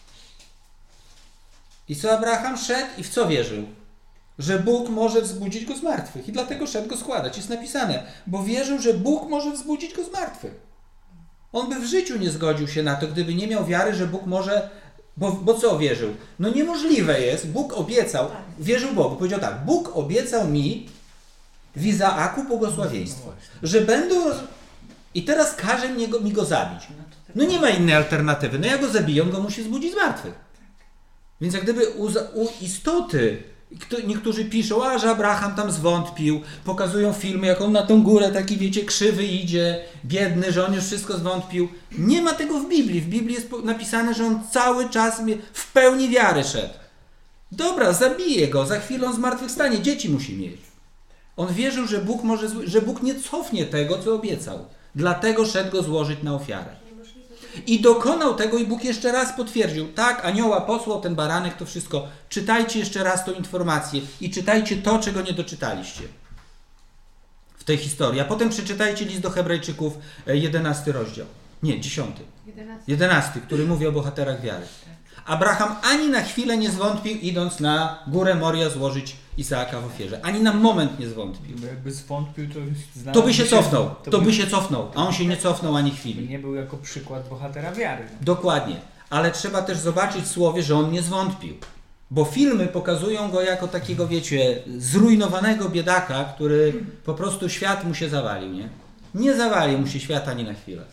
I co Abraham szedł i w co wierzył? Że Bóg może wzbudzić go z martwych. I dlatego szedł go składać. Jest napisane, bo wierzył, że Bóg może wzbudzić go z martwych. On by w życiu nie zgodził się na to, gdyby nie miał wiary, że Bóg może... Bo, bo co wierzył? No niemożliwe jest. Bóg obiecał, wierzył Bogu. Powiedział tak, Bóg obiecał mi w Izaaku błogosławieństwo. Że będą... Roz... I teraz każe mnie go, mi go zabić. No nie ma innej alternatywy. No ja go zabiję, on go musi zbudzić z martwych. Więc jak gdyby u, u istoty Kto, niektórzy piszą, a że Abraham tam zwątpił, pokazują filmy, jak on na tą górę taki, wiecie, krzywy idzie, biedny, że on już wszystko zwątpił. Nie ma tego w Biblii. W Biblii jest napisane, że on cały czas w pełni wiary szedł. Dobra, zabiję go, za chwilę on zmartwychwstanie, dzieci musi mieć. On wierzył, że Bóg może, że Bóg nie cofnie tego, co obiecał. Dlatego szedł go złożyć na ofiarę. I dokonał tego i Bóg jeszcze raz potwierdził. Tak, anioła posłał, ten baranek, to wszystko. Czytajcie jeszcze raz tą informację i czytajcie to, czego nie doczytaliście w tej historii. A potem przeczytajcie list do Hebrajczyków, jedenasty rozdział. Nie, dziesiąty. jedenasty, który mówi o bohaterach wiary. Abraham ani na chwilę nie zwątpił, idąc na górę Moria złożyć Izaaka w ofierze. Ani na moment nie zwątpił. Bo jakby zwątpił, to To by się cofnął. To, To by by się cofnął. A on się nie cofnął ani chwili. nie był jako przykład bohatera wiary. Dokładnie. Ale trzeba też zobaczyć w słowie, że on nie zwątpił. Bo filmy pokazują go jako takiego, wiecie, zrujnowanego biedaka, który po prostu świat mu się zawalił, nie? Nie zawalił mu się świat ani na chwilę.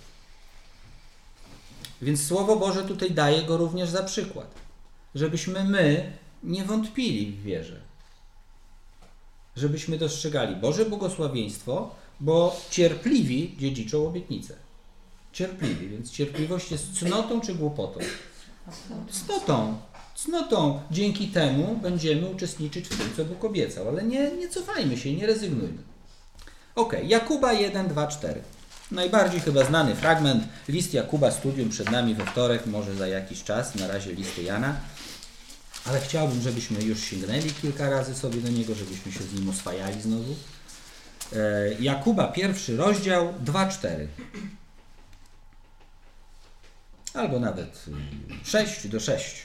Więc Słowo Boże tutaj daje go również za przykład. Żebyśmy my nie wątpili w wierze. Żebyśmy dostrzegali Boże błogosławieństwo, bo cierpliwi dziedziczą obietnicę. Cierpliwi, więc cierpliwość jest cnotą czy głupotą? Cnotą. Cnotą. Dzięki temu będziemy uczestniczyć w tym, co Bóg obiecał. Ale nie, nie cofajmy się, nie rezygnujmy. Ok, Jakuba jeden, dwa, cztery. Najbardziej chyba znany fragment. List Jakuba, studium przed nami we wtorek, może za jakiś czas. Na razie listy Jana. Ale chciałbym, żebyśmy już sięgnęli kilka razy sobie do niego, żebyśmy się z nim oswajali znowu. E, Jakuba, pierwszy rozdział, dwa, cztery. Albo nawet sześć do sześciu.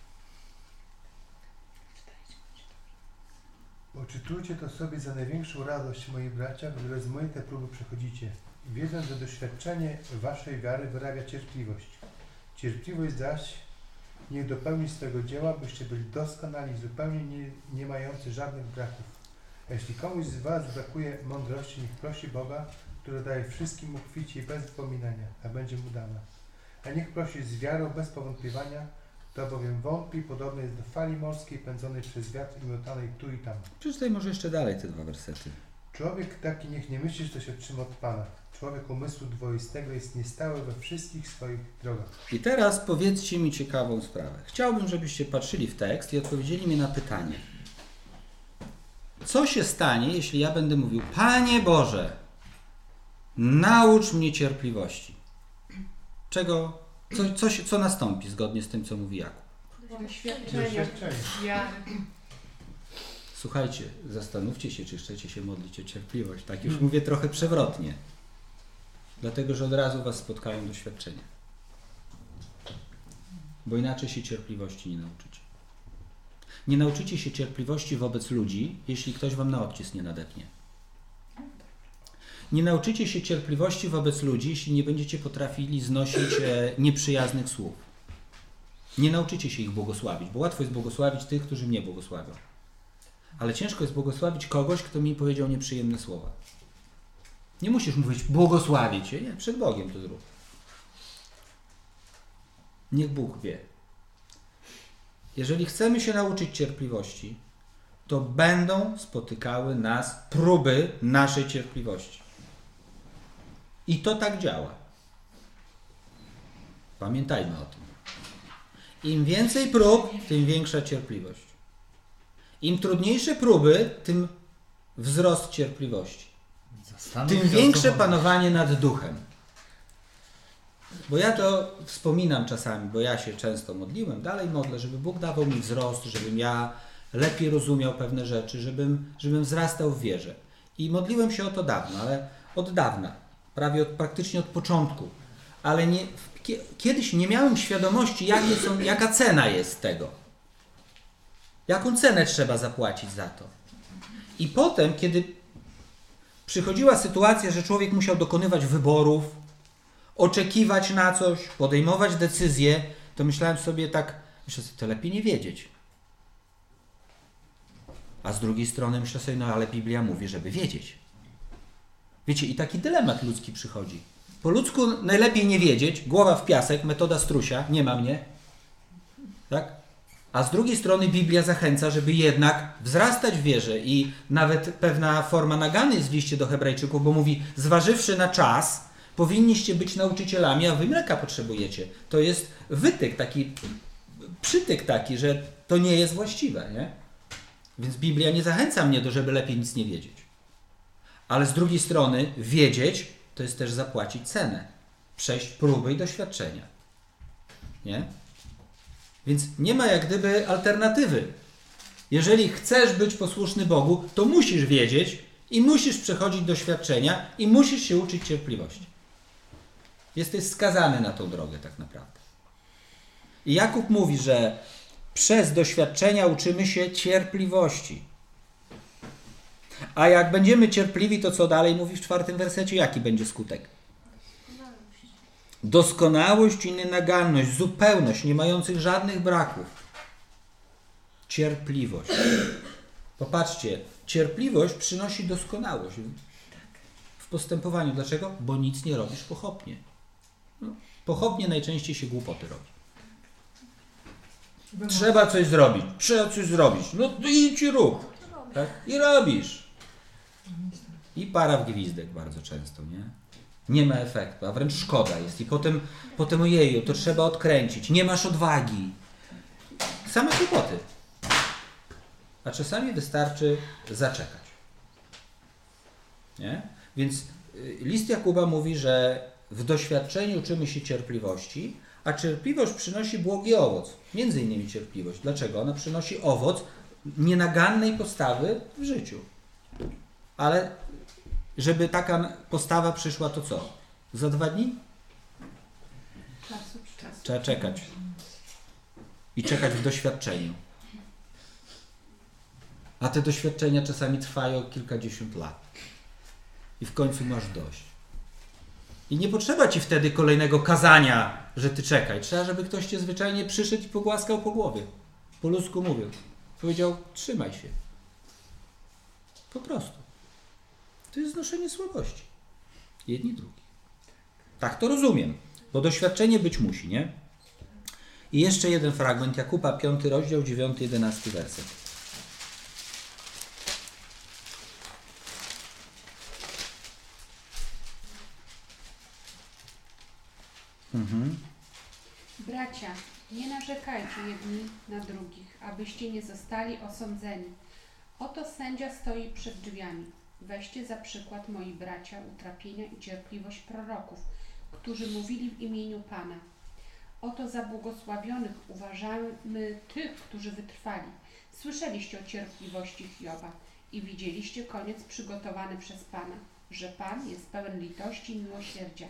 Poczytujcie to sobie za największą radość, moi bracia, gdy rozmaite próby przechodzicie, wiedząc, że doświadczenie waszej wiary wyrabia cierpliwość. Cierpliwość zaś niech dopełni swego dzieła, byście byli doskonali, zupełnie nie, nie mający żadnych braków. A jeśli komuś z was brakuje mądrości, niech prosi Boga, który daje wszystkim obficie i bez wypominania, a będzie mu dana. A niech prosi z wiarą, bez powątpiewania, to bowiem wątpi podobny jest do fali morskiej pędzonej przez wiatr i miotanej tu i tam. Przeczytaj może jeszcze dalej te dwa wersety. Człowiek taki niech nie myśli, że to się otrzyma od Pana. Człowiek umysłu dwoistego jest niestały we wszystkich swoich drogach. I teraz powiedzcie mi ciekawą sprawę. Chciałbym, żebyście patrzyli w tekst i odpowiedzieli mi na pytanie. Co się stanie, jeśli ja będę mówił: Panie Boże, naucz mnie cierpliwości? Czego, co, co, się, co nastąpi zgodnie z tym, co mówi Jakub? Doświadczenie wiary. Słuchajcie, zastanówcie się, czy chcecie się modlić o cierpliwość. Tak już mówię trochę przewrotnie. Dlatego, że od razu was spotkają doświadczenia. Bo inaczej się cierpliwości nie nauczycie. Nie nauczycie się cierpliwości wobec ludzi, jeśli ktoś wam na odcisk nie nadepnie. Nie nauczycie się cierpliwości wobec ludzi, jeśli nie będziecie potrafili znosić e, nieprzyjaznych słów. Nie nauczycie się ich błogosławić, bo łatwo jest błogosławić tych, którzy mnie błogosławią. Ale ciężko jest błogosławić kogoś, kto mi powiedział nieprzyjemne słowa. Nie musisz mówić błogosławię cię, nie, przed Bogiem to zrób. Niech Bóg wie. Jeżeli chcemy się nauczyć cierpliwości, to będą spotykały nas próby naszej cierpliwości. I to tak działa. Pamiętajmy o tym. Im więcej prób, tym większa cierpliwość. Im trudniejsze próby, tym wzrost cierpliwości. Zastanów Tym się, większe o co panowanie nad duchem. Bo ja to wspominam czasami, bo ja się często modliłem, dalej modlę, żeby Bóg dawał mi wzrost, żebym ja lepiej rozumiał pewne rzeczy, żebym, żebym wzrastał w wierze. I modliłem się o to dawno, ale od dawna, prawie od, praktycznie od początku. Ale nie, kiedyś nie miałem świadomości, jakie są, jaka cena jest tego. Jaką cenę trzeba zapłacić za to. I potem, kiedy przychodziła sytuacja, że człowiek musiał dokonywać wyborów, oczekiwać na coś, podejmować decyzje, to myślałem sobie tak, myślę sobie, to lepiej nie wiedzieć. A z drugiej strony myślę sobie, no ale Biblia mówi, żeby wiedzieć. Wiecie, i taki dylemat ludzki przychodzi. Po ludzku najlepiej nie wiedzieć, głowa w piasek, metoda strusia, nie ma mnie. Tak? A z drugiej strony Biblia zachęca, żeby jednak wzrastać w wierze i nawet pewna forma nagany jest w liście do Hebrajczyków, bo mówi, zważywszy na czas, powinniście być nauczycielami, a wy mleka potrzebujecie. To jest wytyk taki, przytyk taki, że to nie jest właściwe, nie? Więc Biblia nie zachęca mnie do, żeby lepiej nic nie wiedzieć. Ale z drugiej strony wiedzieć to jest też zapłacić cenę. Przejść próby i doświadczenia. Nie? Więc nie ma jak gdyby alternatywy. Jeżeli chcesz być posłuszny Bogu, to musisz wiedzieć i musisz przechodzić doświadczenia i musisz się uczyć cierpliwości. Jesteś skazany na tą drogę tak naprawdę. I Jakub mówi, że przez doświadczenia uczymy się cierpliwości. A jak będziemy cierpliwi, to co dalej mówi w czwartym wersecie? Jaki będzie skutek? Doskonałość i nienaganność, zupełność, nie mających żadnych braków. Cierpliwość. Popatrzcie, cierpliwość przynosi doskonałość w postępowaniu. Dlaczego? Bo nic nie robisz pochopnie. No, pochopnie najczęściej się głupoty robi. Trzeba coś zrobić, trzeba coś zrobić. No to idź i rób. Tak? I robisz. I para w gwizdek bardzo często, nie? Nie ma efektu, a wręcz szkoda jest. I potem, potem ojeju, to trzeba odkręcić. Nie masz odwagi. Same kłopoty. A czasami wystarczy zaczekać. Nie? Więc list Jakuba mówi, że w doświadczeniu uczymy się cierpliwości, a cierpliwość przynosi błogi owoc. Między innymi cierpliwość. Dlaczego? Ona przynosi owoc nienagannej postawy w życiu. Ale żeby taka postawa przyszła, to co? Za dwa dni? Czasu, czasu. Trzeba czekać. I czekać w doświadczeniu. A te doświadczenia czasami trwają kilkadziesiąt lat. I w końcu masz dość. I nie potrzeba ci wtedy kolejnego kazania, że ty czekaj. Trzeba, żeby ktoś cię zwyczajnie przyszedł i pogłaskał po głowie. Po ludzku mówiąc. Powiedział, trzymaj się. Po prostu. To jest znoszenie słabości. Jedni drugi. Tak to rozumiem. Bo doświadczenie być musi, nie? I jeszcze jeden fragment. Jakuba, piąty rozdział, dziewiąty, jedenasty werset. Mhm. Bracia, nie narzekajcie jedni na drugich, abyście nie zostali osądzeni. Oto sędzia stoi przed drzwiami. Weźcie za przykład, moi bracia, utrapienia i cierpliwość proroków, którzy mówili w imieniu Pana. Oto za błogosławionych uważamy tych, którzy wytrwali. Słyszeliście o cierpliwości Hioba i widzieliście koniec przygotowany przez Pana, że Pan jest pełen litości i miłosierdzia.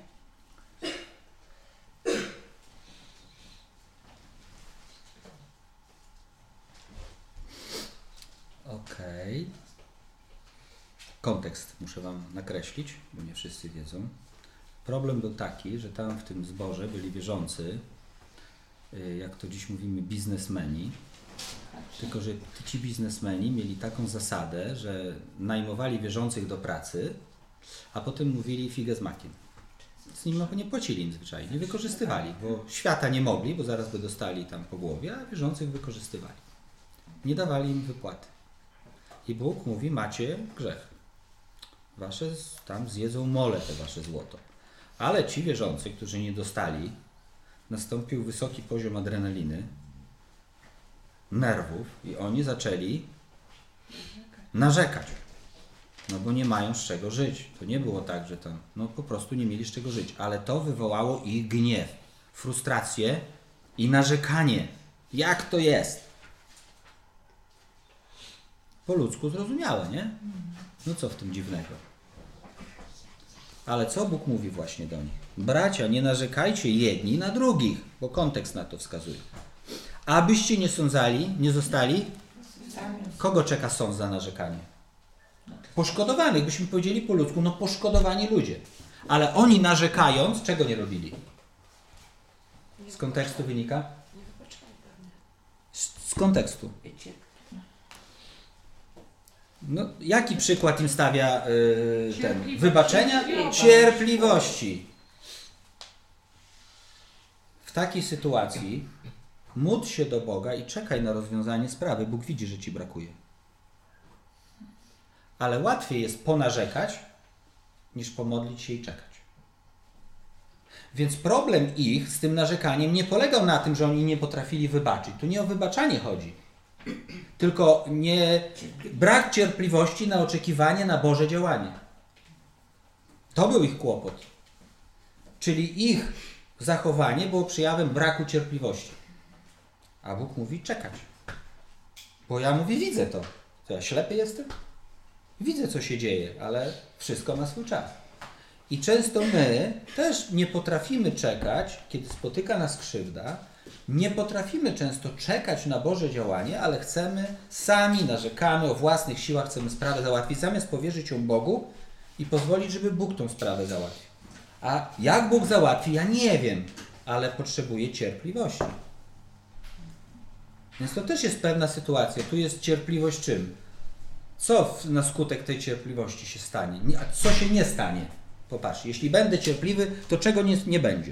Okej. Okay. Kontekst muszę Wam nakreślić, bo nie wszyscy wiedzą. Problem był taki, że tam w tym zborze byli wierzący, jak to dziś mówimy, biznesmeni. Tylko że ci biznesmeni mieli taką zasadę, że najmowali wierzących do pracy, a potem mówili figę z makiem. Z nim nie płacili im zwyczajnie, nie wykorzystywali, bo świata nie mogli, bo zaraz by dostali tam po głowie, a wierzących wykorzystywali. Nie dawali im wypłaty. I Bóg mówi, macie grzech. Wasze tam zjedzą mole te wasze złoto. Ale ci wierzący, którzy nie dostali, nastąpił wysoki poziom adrenaliny, nerwów i oni zaczęli narzekać. No bo nie mają z czego żyć. To nie było tak, że tam, no po prostu nie mieli z czego żyć. Ale to wywołało ich gniew, frustrację i narzekanie. Jak to jest? Po ludzku zrozumiałe, nie? No co w tym dziwnego? Ale co Bóg mówi właśnie do nich? Bracia, nie narzekajcie jedni na drugich, bo kontekst na to wskazuje. Abyście nie sądzali, nie zostali? Kogo czeka sąd za narzekanie? Poszkodowanych, byśmy powiedzieli po ludzku, no poszkodowani ludzie. Ale oni narzekając, czego nie robili? Z kontekstu wynika? Z, z kontekstu. No, jaki przykład im stawia yy, ten? Wybaczenia? Cierpliwości. W takiej sytuacji Módl się do Boga i czekaj na rozwiązanie sprawy. Bóg widzi, że ci brakuje. Ale łatwiej jest ponarzekać, niż pomodlić się i czekać. Więc problem ich z tym narzekaniem nie polegał na tym, że oni nie potrafili wybaczyć. Tu nie o wybaczanie chodzi. Tylko nie brak cierpliwości na oczekiwanie na Boże działanie. To był ich kłopot. Czyli ich zachowanie było przejawem braku cierpliwości. A Bóg mówi czekać. Bo ja mówię, widzę to. To ja ślepy jestem? Widzę, co się dzieje, ale wszystko ma swój czas. I często my też nie potrafimy czekać, kiedy spotyka nas krzywda, nie potrafimy często czekać na Boże działanie, ale chcemy, sami narzekamy, o własnych siłach chcemy sprawę załatwić, zamiast powierzyć ją Bogu i pozwolić, żeby Bóg tą sprawę załatwił. A jak Bóg załatwi, ja nie wiem, ale potrzebuję cierpliwości. Więc to też jest pewna sytuacja. Tu jest cierpliwość czym? Co na skutek tej cierpliwości się stanie? A co się nie stanie? Popatrz, jeśli będę cierpliwy, to czego nie, nie będzie?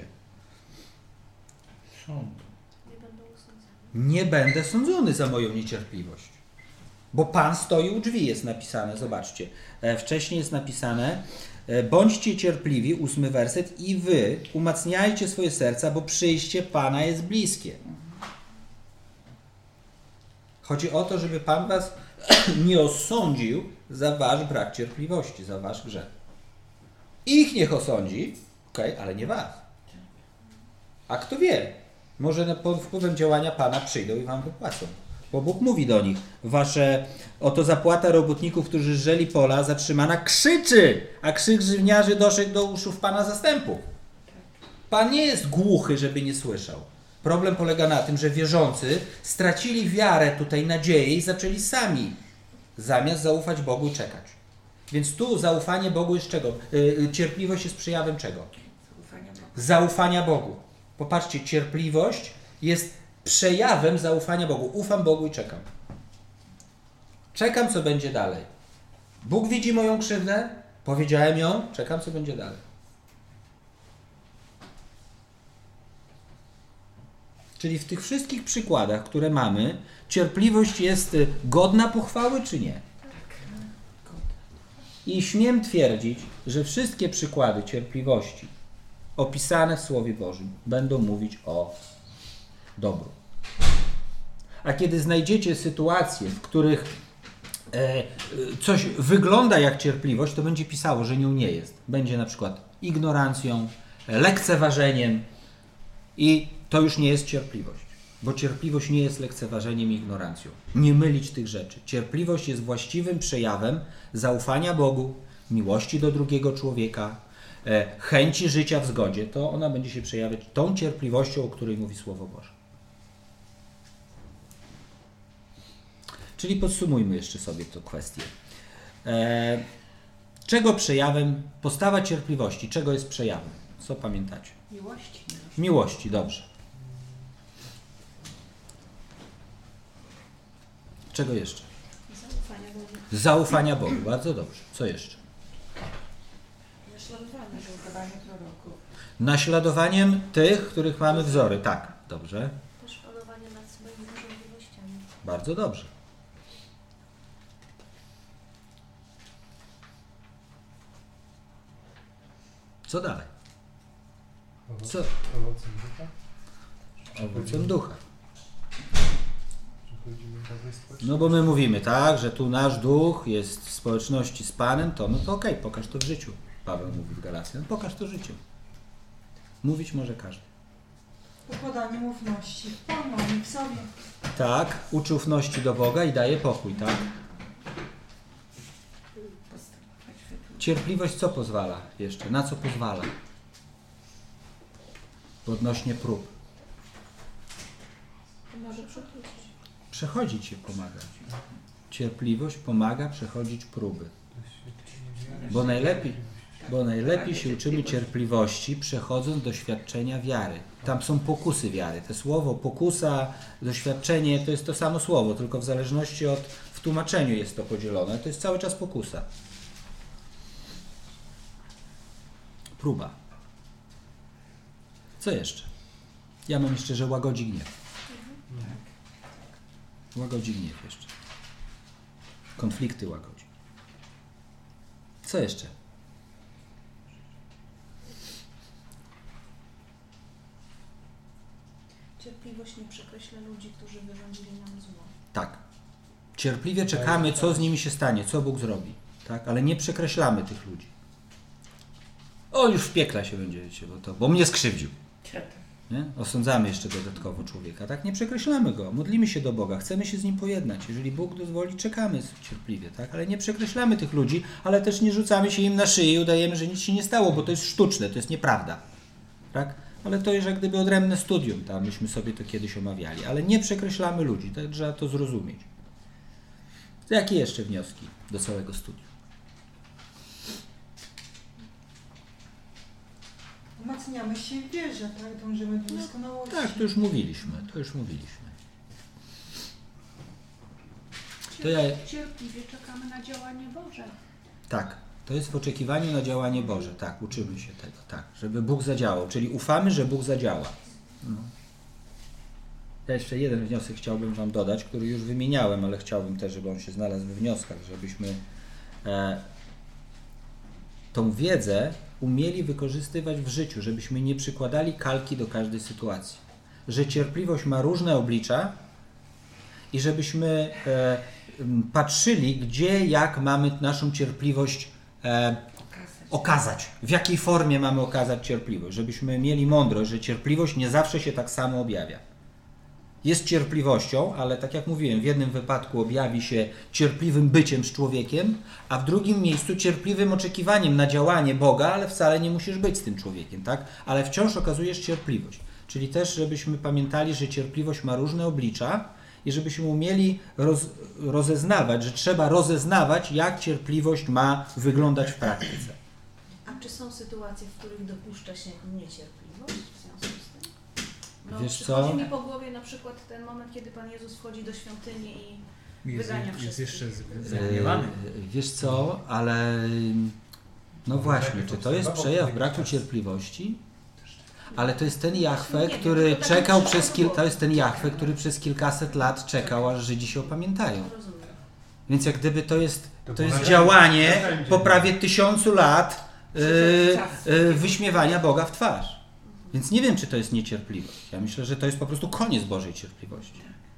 Sąd. Nie będą osądzeni. Nie będę sądzony za moją niecierpliwość. Bo Pan stoi u drzwi, jest napisane, zobaczcie. E, wcześniej jest napisane, e, bądźcie cierpliwi, ósmy werset, i wy umacniajcie swoje serca, bo przyjście Pana jest bliskie. Chodzi o to, żeby Pan was nie osądził za wasz brak cierpliwości, za wasz grzech. Ich niech osądzi, okej, ale nie was. A kto wie, może pod wpływem działania Pana przyjdą i wam wypłacą. Bo Bóg mówi do nich, wasze oto zapłata robotników, którzy żeli pola, zatrzymana, krzyczy, a krzyk żywniarzy doszedł do uszów Pana zastępów. Pan nie jest głuchy, żeby nie słyszał. Problem polega na tym, że wierzący stracili wiarę, tutaj nadzieję i zaczęli sami, zamiast zaufać Bogu i czekać. Więc tu zaufanie Bogu jest czego? Yy, cierpliwość jest przejawem czego? Zaufania Bogu. Zaufania Bogu. Popatrzcie, cierpliwość jest przejawem zaufania Bogu. Ufam Bogu i czekam. Czekam, co będzie dalej. Bóg widzi moją krzywdę, powiedziałem ją, czekam, co będzie dalej. Czyli w tych wszystkich przykładach, które mamy, cierpliwość jest godna pochwały, czy nie? I śmiem twierdzić, że wszystkie przykłady cierpliwości opisane w Słowie Bożym będą mówić o dobru. A kiedy znajdziecie sytuacje, w których e, coś wygląda jak cierpliwość, to będzie pisało, że nią nie jest. Będzie na przykład ignorancją, lekceważeniem i to już nie jest cierpliwość. Bo cierpliwość nie jest lekceważeniem i ignorancją. Nie mylić tych rzeczy. Cierpliwość jest właściwym przejawem zaufania Bogu, miłości do drugiego człowieka, e, chęci życia w zgodzie. To ona będzie się przejawiać tą cierpliwością, o której mówi Słowo Boże. Czyli podsumujmy jeszcze sobie tę kwestię. E, czego przejawem, postawa cierpliwości, czego jest przejawem? Co pamiętacie? Miłości. Miłości, dobrze. Czego jeszcze? Zaufania Bogu. Zaufania Bogu, bardzo dobrze. Co jeszcze? Naśladowanie, zaufanie proroków. Naśladowaniem tych, których mamy wzory. Tak, dobrze. Też panowanie nad swoimi możliwościami. Bardzo dobrze. Co dalej? Co? Owocem ducha? Owocem ducha. Przechodzimy do dobrej społeczności. No bo my mówimy, tak, że tu nasz duch jest w społeczności z Panem, to no to okej, okay, pokaż to w życiu. Paweł mówi w Galacjach, no pokaż to w życiu. Mówić może każdy. Pokładanie ufności w Panu, a nie w sobie. Tak, uczy ufności do Boga i daje pokój, tak? Cierpliwość co pozwala jeszcze? Na co pozwala? Odnośnie prób. Może przechodzić. Przechodzić się pomaga. Cierpliwość pomaga przechodzić próby. Bo najlepiej, bo najlepiej się uczymy cierpliwości, przechodząc doświadczenia wiary. Tam są pokusy wiary. To słowo pokusa, doświadczenie to jest to samo słowo, tylko w zależności od w tłumaczeniu jest to podzielone. To jest cały czas pokusa. Próba. Co jeszcze? Ja mam jeszcze, że łagodzi gniew. Łagodzi gniew jeszcze. Konflikty łagodzi. Co jeszcze? Cierpliwość nie przekreśla ludzi, którzy wyrządzili nam zło. Tak. Cierpliwie czekamy, co z nimi się stanie, co Bóg zrobi. Tak? Ale nie przekreślamy tych ludzi. O, już w piekle się będziecie, bo, to, bo mnie skrzywdził. Nie? Osądzamy jeszcze dodatkowo człowieka. Tak? Nie przekreślamy go. Modlimy się do Boga. Chcemy się z nim pojednać. Jeżeli Bóg dozwoli, czekamy cierpliwie. Tak? Ale nie przekreślamy tych ludzi, ale też nie rzucamy się im na szyję i udajemy, że nic się nie stało, bo to jest sztuczne, to jest nieprawda. Tak? Ale to jest jak gdyby odrębne studium. Tam myśmy sobie to kiedyś omawiali. Ale nie przekreślamy ludzi. Tak? Trzeba to zrozumieć. Jakie jeszcze wnioski do całego studium? Umacniamy się w wierze, tak? Dążymy do doskonałości. Tak, to już mówiliśmy. To już mówiliśmy. To ja... Cierpliwie czekamy na działanie Boże. Tak, to jest w oczekiwaniu na działanie Boże. Tak, uczymy się tego. Tak, żeby Bóg zadziałał. Czyli ufamy, że Bóg zadziała. No. Ja jeszcze jeden wniosek chciałbym Wam dodać, który już wymieniałem, ale chciałbym też, żeby on się znalazł we wnioskach, żebyśmy e, tą wiedzę umieli wykorzystywać w życiu, żebyśmy nie przykładali kalki do każdej sytuacji. Że cierpliwość ma różne oblicza i żebyśmy e, patrzyli, gdzie, jak mamy naszą cierpliwość e, okazać. W jakiej formie mamy okazać cierpliwość. Żebyśmy mieli mądrość, że cierpliwość nie zawsze się tak samo objawia. Jest cierpliwością, ale tak jak mówiłem, w jednym wypadku objawi się cierpliwym byciem z człowiekiem, a w drugim miejscu cierpliwym oczekiwaniem na działanie Boga, ale wcale nie musisz być z tym człowiekiem, tak? Ale wciąż okazujesz cierpliwość. Czyli też, żebyśmy pamiętali, że cierpliwość ma różne oblicza i żebyśmy umieli roz, rozeznawać, że trzeba rozeznawać, jak cierpliwość ma wyglądać w praktyce. A czy są sytuacje, w których dopuszcza się niecierpliwość w związku z tym? No, Wiesz przychodzi co? mi po głowie na przykład ten moment, kiedy Pan Jezus wchodzi do świątyni i Jest, wygania jest wszystkich. jeszcze z- zagniewany. Yy, wiesz co, ale no właśnie, czy to jest przejaw braku cierpliwości? Ale to jest ten Jahwe, Nie wiem, który to tak czekał mi przez przyszło kil... do to jest ten głowy. Jahwe, który przez kilkaset lat czekał, aż Żydzi się opamiętają. Rozumiem. Więc jak gdyby to jest, To to jest było działanie narzędzie. po prawie tysiącu lat yy, yy, wyśmiewania Boga w twarz. Więc nie wiem, czy to jest niecierpliwość. Ja myślę, że to jest po prostu koniec Bożej cierpliwości.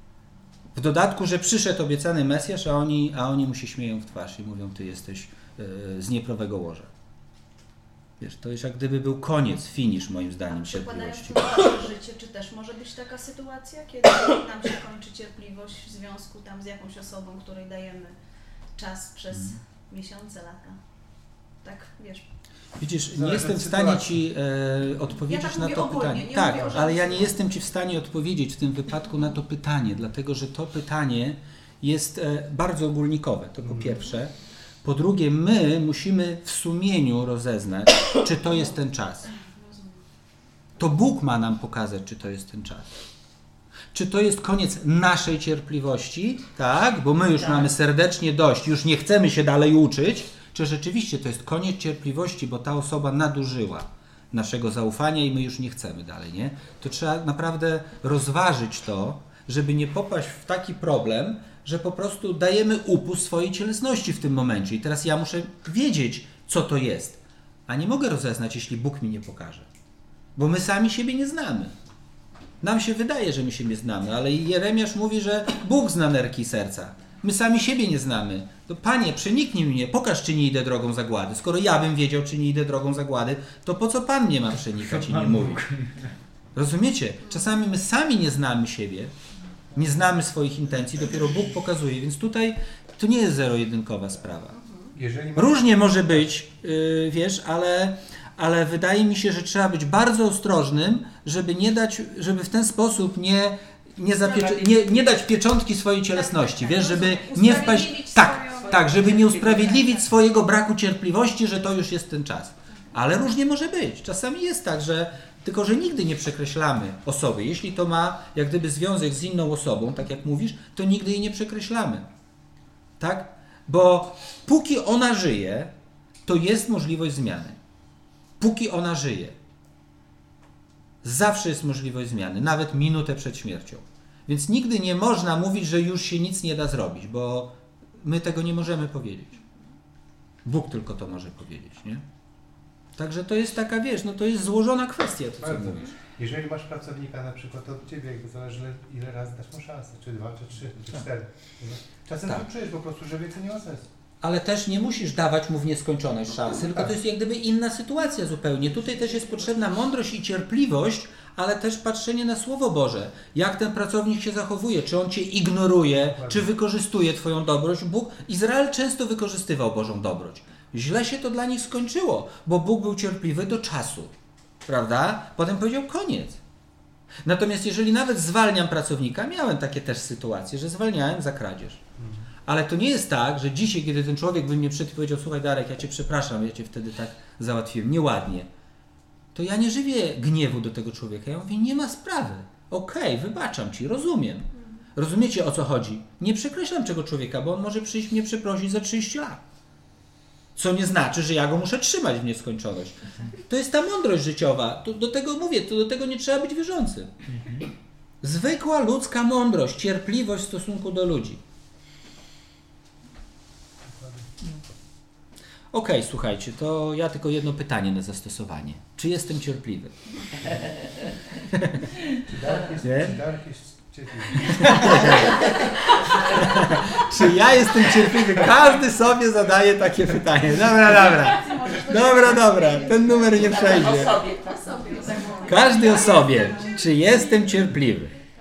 W dodatku, że przyszedł obiecany Mesjasz, a oni, a oni mu się śmieją w twarz i mówią, ty jesteś yy, z nieprawego łoża. Wiesz, to już jak gdyby był koniec, finisz moim zdaniem Przekładając cierpliwości. to na nasze życie, czy też może być taka sytuacja, kiedy nam się kończy cierpliwość w związku tam z jakąś osobą, której dajemy czas przez Mhm. miesiące, lata? Tak, wiesz. Widzisz, nie Zależy jestem od w stanie sytuacji. Ci e, odpowiedzieć Ja tak na mówię to ogólnie, pytanie. nie Tak, mówię o ale ja żadnej nie jestem Ci w stanie odpowiedzieć w tym wypadku na to pytanie, dlatego że to pytanie jest e, bardzo ogólnikowe, to po pierwsze. Po drugie, my musimy w sumieniu rozeznać, czy to jest ten czas. To Bóg ma nam pokazać, czy to jest ten czas. Czy to jest koniec naszej cierpliwości, tak? Bo my już Tak. mamy serdecznie dość, już nie chcemy się dalej uczyć, czy rzeczywiście to jest koniec cierpliwości, bo ta osoba nadużyła naszego zaufania i my już nie chcemy dalej, nie? To trzeba naprawdę rozważyć to, żeby nie popaść w taki problem, że po prostu dajemy upust swojej cielesności w tym momencie. I teraz ja muszę wiedzieć, co to jest. A nie mogę rozeznać, jeśli Bóg mi nie pokaże. Bo my sami siebie nie znamy. Nam się wydaje, że my siebie znamy, ale Jeremiasz mówi, że Bóg zna nerki serca. My sami siebie nie znamy. To Panie, przeniknij mnie, pokaż, czy nie idę drogą zagłady. Skoro ja bym wiedział, czy nie idę drogą zagłady, to po co Pan mnie ma przenikać i nie mówić? Rozumiecie? Czasami my sami nie znamy siebie, nie znamy swoich intencji, dopiero Bóg pokazuje. Więc tutaj to nie jest zero-jedynkowa sprawa. Jeżeli ma... Różnie może być, yy, wiesz, ale, ale wydaje mi się, że trzeba być bardzo ostrożnym, żeby nie dać, żeby w ten sposób nie, nie, zapiecze, nie, nie dać pieczątki swojej cielesności, wiesz, żeby nie wpaść... Tak, tak, żeby nie usprawiedliwić swojego braku cierpliwości, że to już jest ten czas. Ale różnie może być. Czasami jest tak, że tylko, że nigdy nie przekreślamy osoby. Jeśli to ma jak gdyby związek z inną osobą, tak jak mówisz, to nigdy jej nie przekreślamy. Tak? Bo póki ona żyje, to jest możliwość zmiany. Póki ona żyje. Zawsze jest możliwość zmiany, nawet minutę przed śmiercią. Więc nigdy nie można mówić, że już się nic nie da zrobić, bo my tego nie możemy powiedzieć. Bóg tylko to może powiedzieć, nie? Także to jest taka, wiesz, no to jest złożona kwestia, to co Bardzo. mówisz. Jeżeli masz pracownika na przykład, to od Ciebie jakby zależy, ile- ile razy dasz mu szansę, czy dwa, czy trzy, czy Tak. cztery. Czasem Tak. tak. czujesz po prostu, że więcej nie ma sensu. Ale też nie musisz dawać mu w nieskończoność szansy, tylko to jest jak gdyby inna sytuacja zupełnie. Tutaj też jest potrzebna mądrość i cierpliwość, ale też patrzenie na Słowo Boże. Jak ten pracownik się zachowuje, czy on Cię ignoruje, czy wykorzystuje Twoją dobroć. Bóg, Izrael często wykorzystywał Bożą dobroć. Źle się to dla nich skończyło, bo Bóg był cierpliwy do czasu. Prawda? Potem powiedział koniec. Natomiast jeżeli nawet zwalniam pracownika, miałem takie też sytuacje, że zwalniałem za kradzież. Ale to nie jest tak, że dzisiaj, kiedy ten człowiek by mnie przyszedł i powiedział, słuchaj Darek, ja Cię przepraszam, ja Cię wtedy tak załatwiłem, nieładnie. To ja nie żywię gniewu do tego człowieka. Ja mówię, nie ma sprawy. Okej, wybaczam Ci, rozumiem. Rozumiecie, o co chodzi? Nie przekreślam czego człowieka, bo on może przyjść mnie przeprosić za trzydzieści lat. Co nie znaczy, że ja go muszę trzymać w nieskończoność. To jest ta mądrość życiowa. To, do tego mówię, to do tego nie trzeba być wierzącym. Zwykła ludzka mądrość, cierpliwość w stosunku do ludzi. Okej, słuchajcie, to ja tylko jedno pytanie na zastosowanie. Czy jestem cierpliwy? Czy Darek jest, Nie? czy Darek jest cierpliwy? Czy ja jestem cierpliwy? Każdy sobie zadaje takie pytanie. Dobra, dobra. Dobra, dobra. Ten numer nie przejdzie. O sobie, tak. Każdy o sobie. Czy jestem cierpliwy?